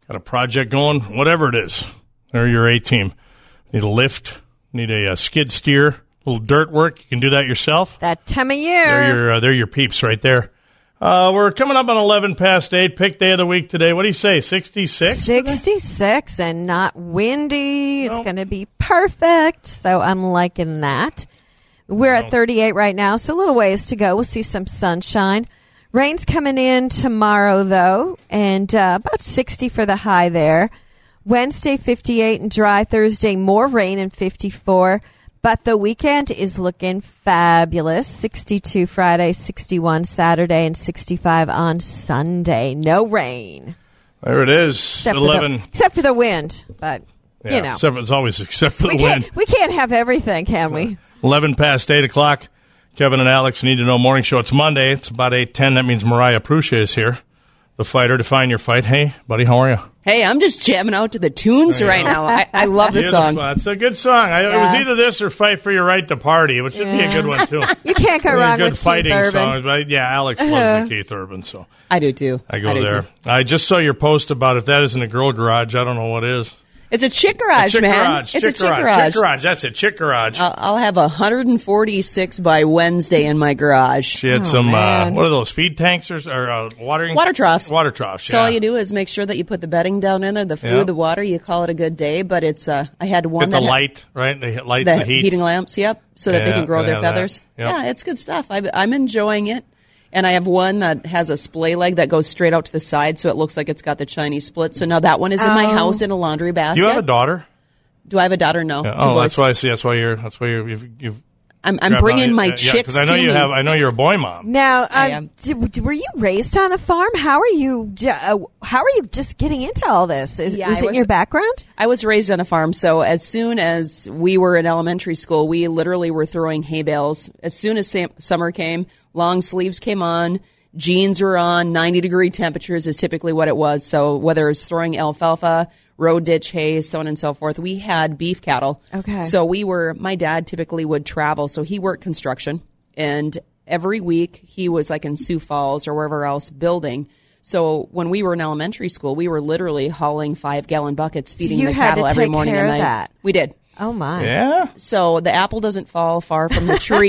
got a project going, whatever it is, they're your A-team. Need a lift, need a, a skid steer, a little dirt work. You can do that yourself. That time of year. They're your, uh, they're your peeps right there. Uh, we're coming up on eleven past eight. Pick day of the week today. What do you say, sixty-six? sixty-six and not windy. It's Nope. going to be perfect. So I'm liking that. We're at thirty-eight right now, so a little ways to go. We'll see some sunshine. Rain's coming in tomorrow, though, and uh, about sixty for the high there. Wednesday, fifty-eight and dry. Thursday, more rain and fifty-four. But the weekend is looking fabulous. sixty-two Friday, sixty-one Saturday, and sixty-five on Sunday. No rain. There it is. Except eleven. For the, except for the wind. But, Yeah, you know. Except, it's always except for We the wind. can't, we can't have everything, can we? eleven past eight o'clock. Kevin and Alex Need to Know Morning Show. It's Monday. It's about eight ten. That means Mariah Prucha is here. The fighter. Define your fight. Hey, buddy, how are you? Hey, I'm just jamming out to the tunes There you right go. now. I, I love the song. Beautiful. It's a good song. I, It was Yeah. either this or Fight for Your Right to Party, which should be a Yeah. good one, too. You can't go They're wrong good with fighting Keith Urban. songs. But yeah, Alex loves the Keith Urban, so I do too. I go do there. too. I just saw your post about if that isn't a girl garage, I don't know what is. It's a chick garage, chick man. garage. It's chick a chick garage. garage. Chick garage. That's it. Chick garage. I'll, I'll have one hundred forty-six by Wednesday in my garage. She had Oh, some, uh, man. what are those, feed tanks or, or uh, watering? Water troughs. Water troughs, So yeah. all you do is make sure that you put the bedding down in there, the food, Yeah. the water. You call it a good day. But it's uh, I had one Get that the had light, right? The lights, the, the heat. heating lamps. Yep, so that they Yeah, can grow gotta their have that. feathers. Yep. Yeah, it's good stuff. I, I'm enjoying it. And I have one that has a splay leg that goes straight out to the side, so it looks like it's got the Chinese split. So now that one is in my Oh. house in a laundry basket. Do you have a daughter? Do I have a daughter? No. Yeah. Two Oh, boys. that's why I see. That's why you're. That's why you're, you've. you've I'm, I'm grabbed bringing on- my yeah, chicks because I know to you me. have. I know you're a boy mom. Now, I uh, am. d- were you raised on a farm? How are you? ju- Uh, how are you just getting into all this? Is, Yeah, is I it was- your background? I was raised on a farm, so as soon as we were in elementary school, we literally were throwing hay bales. As soon as sam- summer came, long sleeves came on, jeans were on, ninety degree temperatures is typically what it was. So whether it's throwing alfalfa, road ditch hay, so on and so forth, we had beef cattle. Okay. So we were, my dad typically would travel, so he worked construction, and every week he was like in Sioux Falls or wherever else building. So when we were in elementary school, we were literally hauling five gallon buckets, feeding you the had to cattle every take morning care and of night. that. We did. Oh my! Yeah. So the apple doesn't fall far from the tree.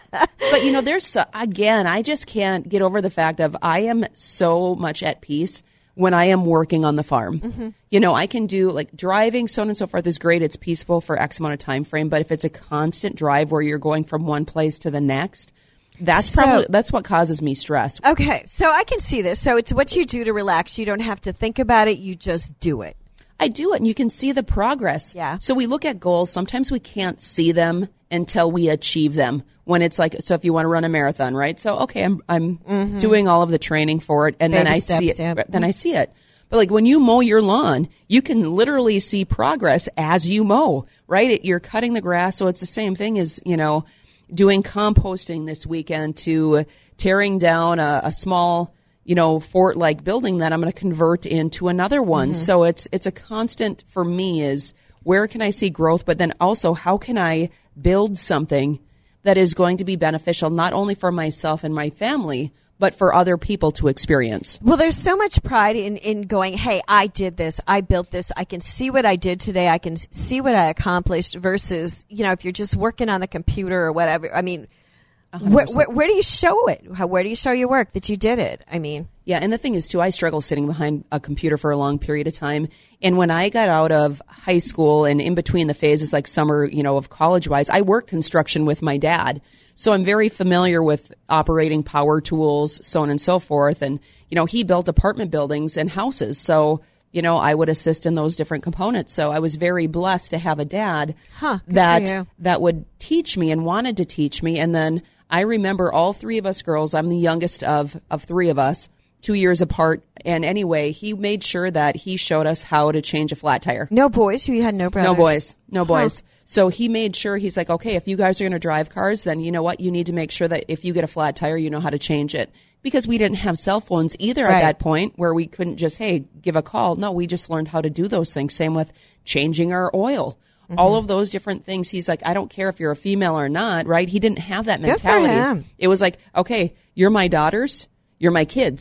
But you know, there's so, again, I just can't get over the fact of I am so much at peace when I am working on the farm. Mm-hmm. You know, I can do like driving, so on and so forth is great. It's peaceful for X amount of time frame. But if it's a constant drive where you're going from one place to the next, that's So- probably that's what causes me stress. Okay, so I can see this. So it's what you do to relax. You don't have to think about it. You just do it. I do it, and you can see the progress. Yeah. So we look at goals. Sometimes we can't see them until we achieve them. When it's like, so if you want to run a marathon, right? So okay, I'm I'm doing all of the training for it, and then Baby I see it. steps, yeah. Then I see it. But like when you mow your lawn, you can literally see progress as you mow, right? It, you're cutting the grass, so it's the same thing as you know, doing composting this weekend to tearing down a, a small. you know, fort-like building that I'm going to convert into another one. So it's it's a constant for me is where can I see growth, but then also how can I build something that is going to be beneficial not only for myself and my family, but for other people to experience. Well, there's so much pride in, in going, hey, I did this. I built this. I can see what I did today. I can see what I accomplished versus, you know, if you're just working on the computer or whatever. I mean, where, where, where do you show it? How, where do you show your work that you did it? I mean, Yeah, and the thing is, too, I struggle sitting behind a computer for a long period of time. And when I got out of high school and in between the phases, like summer, you know, of college-wise, I worked construction with my dad. So I'm very familiar with operating power tools, so on and so forth. And, you know, he built apartment buildings and houses. So, you know, I would assist in those different components. So I was very blessed to have a dad Huh, good for that you. that would teach me and wanted to teach me. And then I remember all three of us girls, I'm the youngest of, of three of us, two years apart. And anyway, he made sure that he showed us how to change a flat tire. no boys. You had no brothers. No boys. No boys. So he made sure, he's like, okay, if you guys are going to drive cars, then you know what? You need to make sure that if you get a flat tire, you know how to change it. Because we didn't have cell phones either Right. at that point where we couldn't just, hey, give a call. No, we just learned how to do those things. Same with changing our oil. Mm-hmm. All of those different things. He's like, I don't care if you're a female or not, right? He didn't have that Good for mentality. him. It was like, okay, you're my daughters, you're my kids.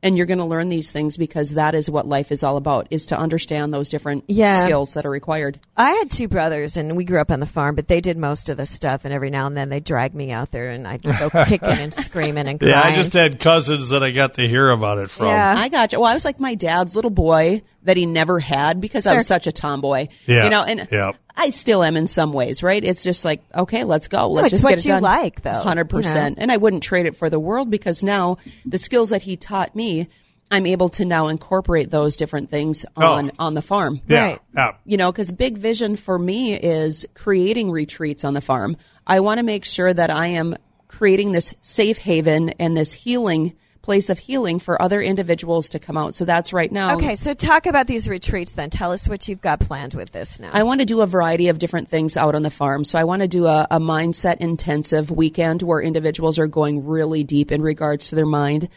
And you're going to learn these things because that is what life is all about, is to understand those different Yeah. skills that are required. I had two brothers, and we grew up on the farm, but they did most of the stuff, and every now and then they dragged me out there, and I'd go kicking and screaming and crying. Yeah, I just had cousins that I got to hear about it from. Yeah. I got you. Well, I was like my dad's little boy that he never had because I was such a tomboy. Yeah. You know, and Yeah. I still am in some ways, right? It's just like, okay, let's go. Let's it's just what get it you done. like, though, one hundred percent. you know. And I wouldn't trade it for the world because now the skills that he taught me, I'm able to now incorporate those different things on, Oh. on the farm. Yeah. Right. Yeah. You know, because big vision for me is creating retreats on the farm. I want to make sure that I am creating this safe haven and this healing place of healing for other individuals to come out. So that's right now. Okay, so talk about these retreats then. Tell us what you've got planned with this now. I want to do a variety of different things out on the farm. So I want to do a, a mindset intensive weekend where individuals are going really deep in regards to their mind.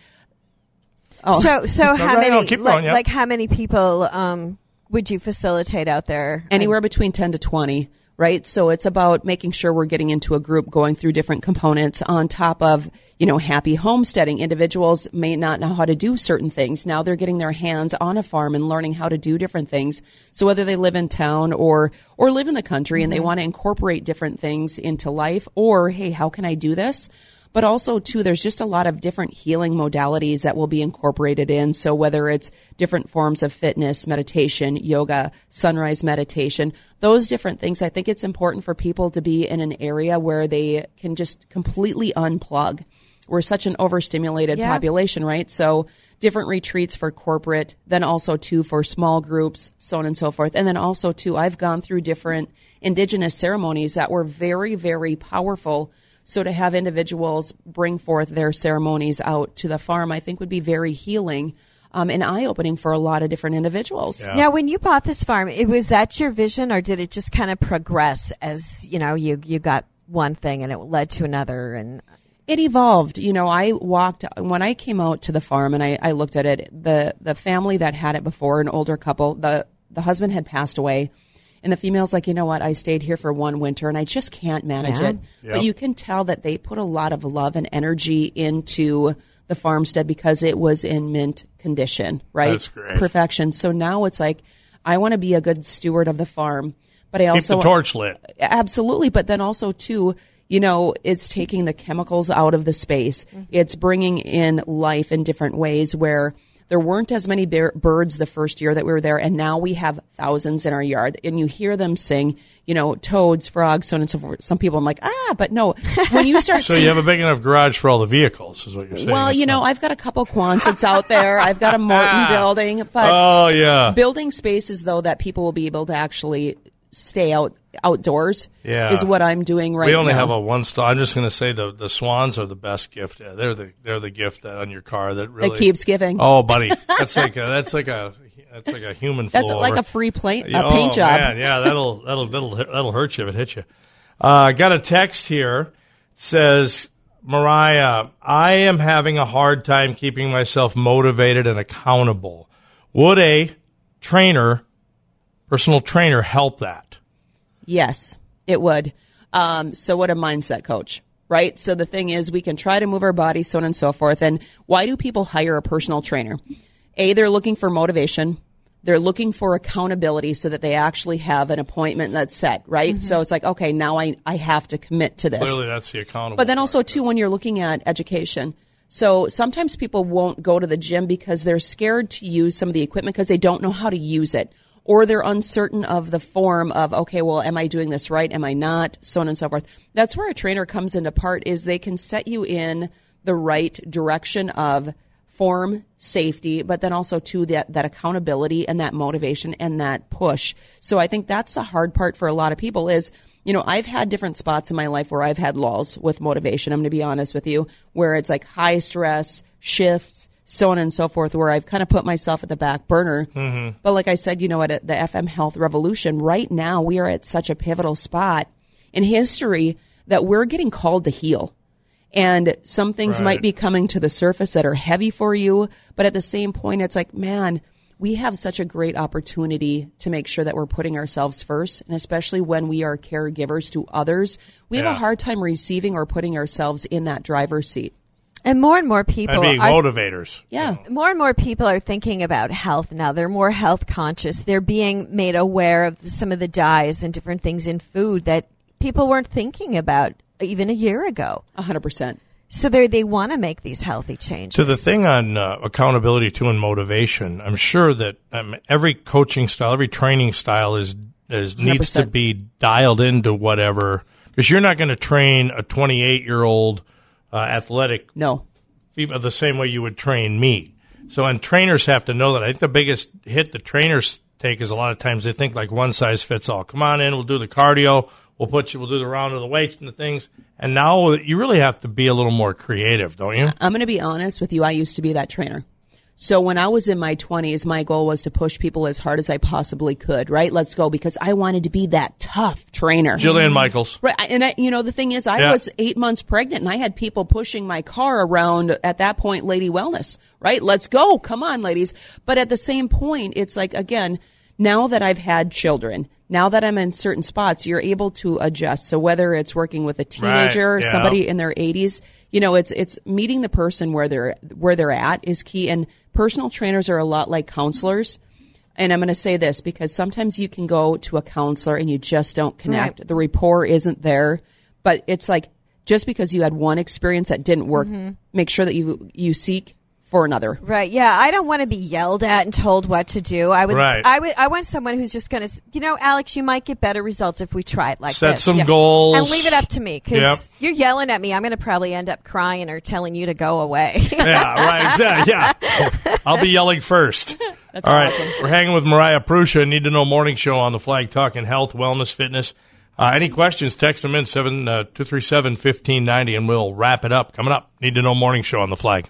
Oh. So, so how no, many, no, keep like, going, yep. like how many people um, would you facilitate out there? Anywhere between ten to twenty, right? So it's about making sure we're getting into a group, going through different components on top of, you know, happy homesteading. Individuals may not know how to do certain things. Now they're getting their hands on a farm and learning how to do different things. So whether they live in town or, or live in the country and they want to incorporate different things into life, or, hey, how can I do this? But also, too, there's just a lot of different healing modalities that will be incorporated in. So whether it's different forms of fitness, meditation, yoga, sunrise meditation, those different things, I think it's important for people to be in an area where they can just completely unplug. We're such an overstimulated Yeah. population, right? So different retreats for corporate, then also, too, for small groups, so on and so forth. And then also, too, I've gone through different indigenous ceremonies that were very, very powerful. So to have individuals bring forth their ceremonies out to the farm, I think would be very healing um, and eye-opening for a lot of different individuals. Yeah. Now, when you bought this farm, it was that your vision, or did it just kind of progress as, you know, you, you got one thing and it led to another? And It evolved. You know, I walked, when I came out to the farm and I, I looked at it, the, the family that had it before, an older couple, the, the husband had passed away. And the female's like, you know what, I stayed here for one winter and I just can't manage Yeah. it. Yep. But you can tell that they put a lot of love and energy into the farmstead because it was in mint condition, right? That's great. Perfection. So now it's like, I want to be a good steward of the farm, but I Keep also the torch lit. Absolutely. But then also, too, you know, it's taking the chemicals out of the space. Mm-hmm. It's bringing in life in different ways where there weren't as many bir- birds the first year that we were there, and now we have thousands in our yard. And you hear them sing, you know, toads, frogs, so on and so forth. Some people, I'm like, ah, but no. When you start So seeing, you have a big enough garage for all the vehicles, is what you're saying. well, you know, I've got a couple Quonsets out there. I've got a Morton building, but Oh, yeah. building spaces, though, that people will be able to actually stay out outdoors Yeah. is what I'm doing right now. We only have a one stall. I'm just going to say the the swans are the best gift. Yeah, They're the they're the gift that on your car that really that keeps giving. Oh, buddy, that's like a, that's like a that's like a human. That's flow like over. a free paint, Yeah, a paint oh, job. Man, yeah, that'll that'll that'll that'll hurt you if it hits you. Uh, got a text here. It says, Mariah, I am having a hard time keeping myself motivated and accountable. Would a trainer, personal trainer, help that? Yes, it would. Um, so what a mindset coach, right? So the thing is, we can try to move our body, so on and so forth. And why do people hire a personal trainer? A, they're looking for motivation. They're looking for accountability so that they actually have an appointment that's set, right? So it's like, okay, now I, I have to commit to this. Clearly, that's the accountable. But then part. also, too, when you're looking at education. So sometimes people won't go to the gym because they're scared to use some of the equipment because they don't know how to use it. Or they're uncertain of the form of, okay, well, am I doing this right? Am I not? So on and so forth. That's where a trainer comes into part, is they can set you in the right direction of form, safety, but then also to that, that accountability and that motivation and that push. So I think that's the hard part for a lot of people is, you know, I've had different spots in my life where I've had lulls with motivation. I'm going to be honest with you, where it's like high stress shifts, so on and so forth, where I've kind of put myself at the back burner. Mm-hmm. But like I said, you know, at the F M Health Revolution, right now we are at such a pivotal spot in history that we're getting called to heal. And some things Right. might be coming to the surface that are heavy for you. But at the same point, it's like, man, we have such a great opportunity to make sure that we're putting ourselves first. And especially when we are caregivers to others, we have Yeah. a hard time receiving or putting ourselves in that driver's seat. And more and more people And being are, motivators. Yeah. more and more people are thinking about health now. They're more health conscious. They're being made aware of some of the dyes and different things in food that people weren't thinking about even a year ago. A hundred percent. So they they want to make these healthy changes. To the thing on uh, accountability to and motivation, I'm sure that um, every coaching style, every training style is is one hundred percent. needs to be dialed into whatever, because you're not going to train a twenty-eight year old uh, athletic No. female the same way you would train me. So, and trainers have to know that. I think the biggest hit the trainers take is a lot of times they think like one size fits all. Come on in, we'll do the cardio, we'll put you, we'll do the round of the weights and the things. And now you really have to be a little more creative, don't you? I'm going to be honest with you. I used to be that trainer. So when I was in my twenties, my goal was to push people as hard as I possibly could, right? Let's go, because I wanted to be that tough trainer. Jillian Michaels. Right. And I, you know, the thing is, I Yeah. was eight months pregnant and I had people pushing my car around at that point, Lady Wellness, right? Let's go. Come on, ladies. But at the same point, it's like, again, now that I've had children, now that I'm in certain spots, you're able to adjust. So whether it's working with a teenager, Right, yeah. somebody in their eighties, you know, it's it's meeting the person where they're where they're at is key. And personal trainers are a lot like counselors. And I'm going to say this because sometimes you can go to a counselor and you just don't connect. Right. The rapport isn't there. But it's like just because you had one experience that didn't work, make sure that you you seek for another. Right. Yeah. I don't want to be yelled at and told what to do. I would. Right. I would. I want someone who's just going to. You know, Alex, you might get better results if we try it like Set this. some Yeah. goals. And leave it up to me because Yep. you're yelling at me. I'm going to probably end up crying or telling you to go away. Yeah, right, exactly. Yeah. I'll be yelling first. That's All right. awesome. We're hanging with Mariah Prusha, Need to Know Morning Show on the Flag, talking health, wellness, fitness. Uh, any questions, text them in, seven two three seven, one five nine zero, and we'll wrap it up. Coming up, Need to Know Morning Show on the Flag.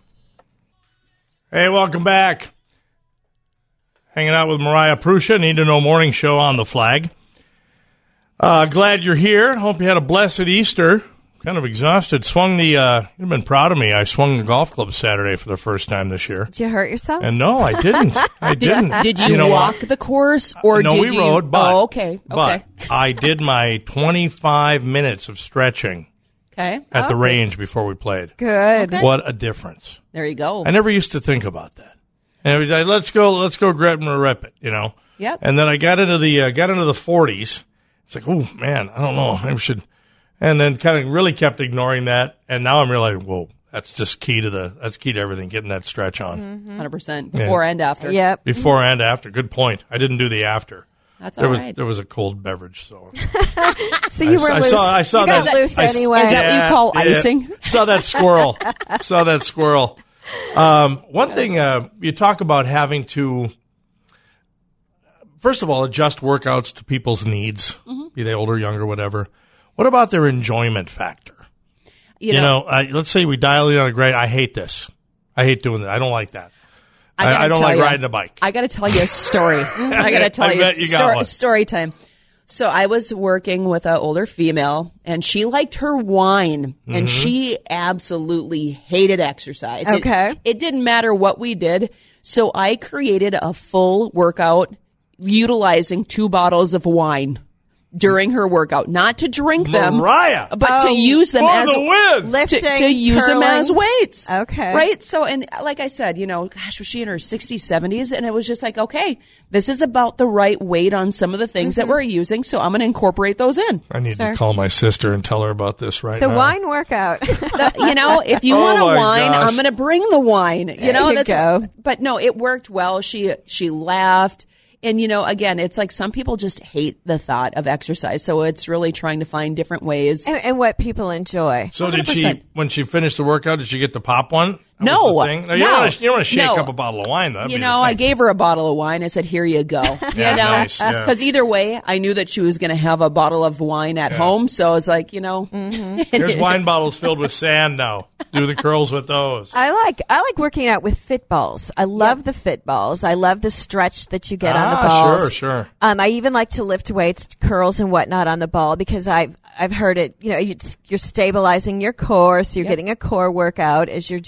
Hey, welcome back. Hanging out with Mariah Prusha, Need to Know Morning Show on the Flag. Uh, glad you're here. Hope you had a blessed Easter. Kind of exhausted. Swung the, uh, you've been proud of me. I swung the golf club Saturday for the first time this year. Did you hurt yourself? And no, I didn't. I didn't. Did you, know walk what? the course or no, did we you? rode, but, oh, okay. Okay. but I did my twenty-five minutes of stretching okay. at the Okay. range before we played. Good. What a difference. There you go. I never used to think about that. And every day, let's go, let's go grab and rep it, you know? Yep. And then I got into the, uh, got into the forties. It's like, oh man, I don't know. I should, and then kind of really kept ignoring that. And now I'm realizing, whoa, that's just key to the, that's key to everything, getting that stretch on. one hundred percent before and after. Yep. Before and after. Good point. I didn't do the after. That's There all was right. there was a cold beverage, so So you I, were I loose. saw I saw you that got loose I- anyway. Is that what you call icing? Saw that squirrel. saw that squirrel. Um, one thing uh, you talk about having to, first of all, adjust workouts to people's needs, Mm-hmm. be they older, younger, whatever. What about their enjoyment factor? You You know, know, uh, let's say we dial in on a grade. I hate this. I hate doing that. I don't like that. I, I, gotta I don't tell like ya, riding a bike. I got to tell you a story. I got to tell I you, bet a you got story, one. story time. So I was working with an older female, and she liked her wine, Mm-hmm. and she absolutely hated exercise. It- Okay. It, didn't matter what we did. So I created a full workout utilizing two bottles of wine during her workout, not to drink them, Mariah. but to Oh, use them For as the win. Lifting, to, to use them curling. as weights. Okay. Right? So, and like I said, you know, gosh, was she in her sixties, seventies? And it was just like, okay, this is about the right weight on some of the things Mm-hmm. that we're using. So I'm going to incorporate those in. I need Sure. to call my sister and tell her about this right The now. wine workout. The- you know, if you Oh want a my wine, gosh. I'm going to bring the wine. You know, you that's, go. but no, it worked well. She, she laughed. And, you know, again, it's like some people just hate the thought of exercise. So it's really trying to find different ways. and, and what people enjoy. So did one hundred she, percent. when she finished the workout, did she get the pop one? That No, was the thing? You no, don't want to, you don't want to shake no. up a bottle of wine, though. That'd You be the know, I thing. gave her a bottle of wine. I said, here you go. Yeah, you know, nice, yeah. because either way, I knew that she was going to have a bottle of wine at home. So it's like, you know, There's wine bottles filled with sand now. Do the curls with those. I like I like working out with fit balls. I love the fit balls. I love the stretch that you get on the Ah, balls. sure, sure. Um, I even like to lift weights, curls, and whatnot on the ball because I've I've heard it. You know, it's, you're stabilizing your core, so you're getting a core workout as you're doing other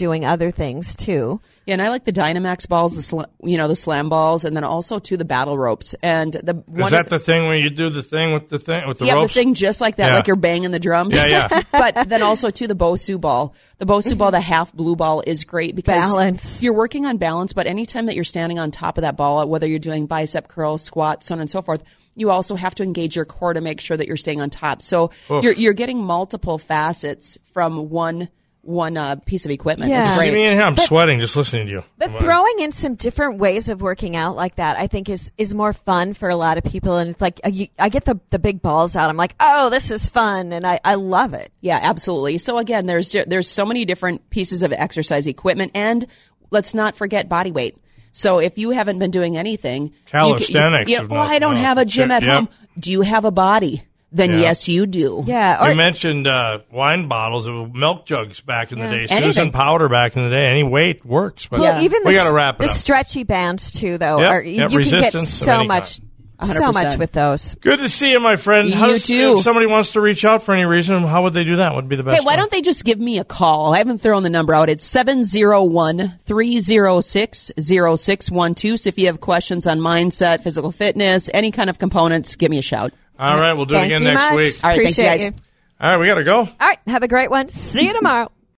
other things too. Yeah, and I like the Dynamax balls, the sl- you know, the slam balls, and then also to the battle ropes. And the one Is that the thing when you do the thing with the thing with the yeah, ropes? the thing just like that, Yeah. like you're banging the drums. Yeah, yeah. But then also to the Bosu ball. The Bosu ball, the half blue ball, is great because Balance. you're working on balance. But anytime that you're standing on top of that ball, whether you're doing bicep curls, squats, so on and so forth, you also have to engage your core to make sure that you're staying on top. So Oof. you're you're getting multiple facets from one one uh, piece of equipment. Yeah. It's See great. me in here. I'm sweating just listening to you. But throwing in some different ways of working out like that, I think, is, is more fun for a lot of people. And it's like, uh, you, I get the, the big balls out. I'm like, oh, this is fun. And I, I love it. Yeah, absolutely. So again, there's ju- there's so many different pieces of exercise equipment, and let's not forget body weight. So if you haven't been doing anything, you can- Calisthenics You, you, is well, I nothing don't else. have a gym at Yep. home. Do you have a body? Then Yeah. yes, you do. Yeah. Or, You mentioned uh, wine bottles, uh, milk jugs back in the day, Anything. Susan powder back in the day. Any weight works. But well, even we the, got to wrap it the up. stretchy bands too, though. Yep, Are, yep, you can get resistance of so any much, kind. so one hundred much percent. with those. Good to see you, my friend. How You does, too. If somebody wants to reach out for any reason, how would they do that? What would be the best Hey, why way? don't they just give me a call? I haven't thrown the number out. It's seven oh one, three oh six, oh six one two. So if you have questions on mindset, physical fitness, any kind of components, give me a shout. All right, we'll do Thank it again you next much. week. All right, thanks, Appreciate guys. you. All right, we got to go. All right. Have a great one. See you tomorrow.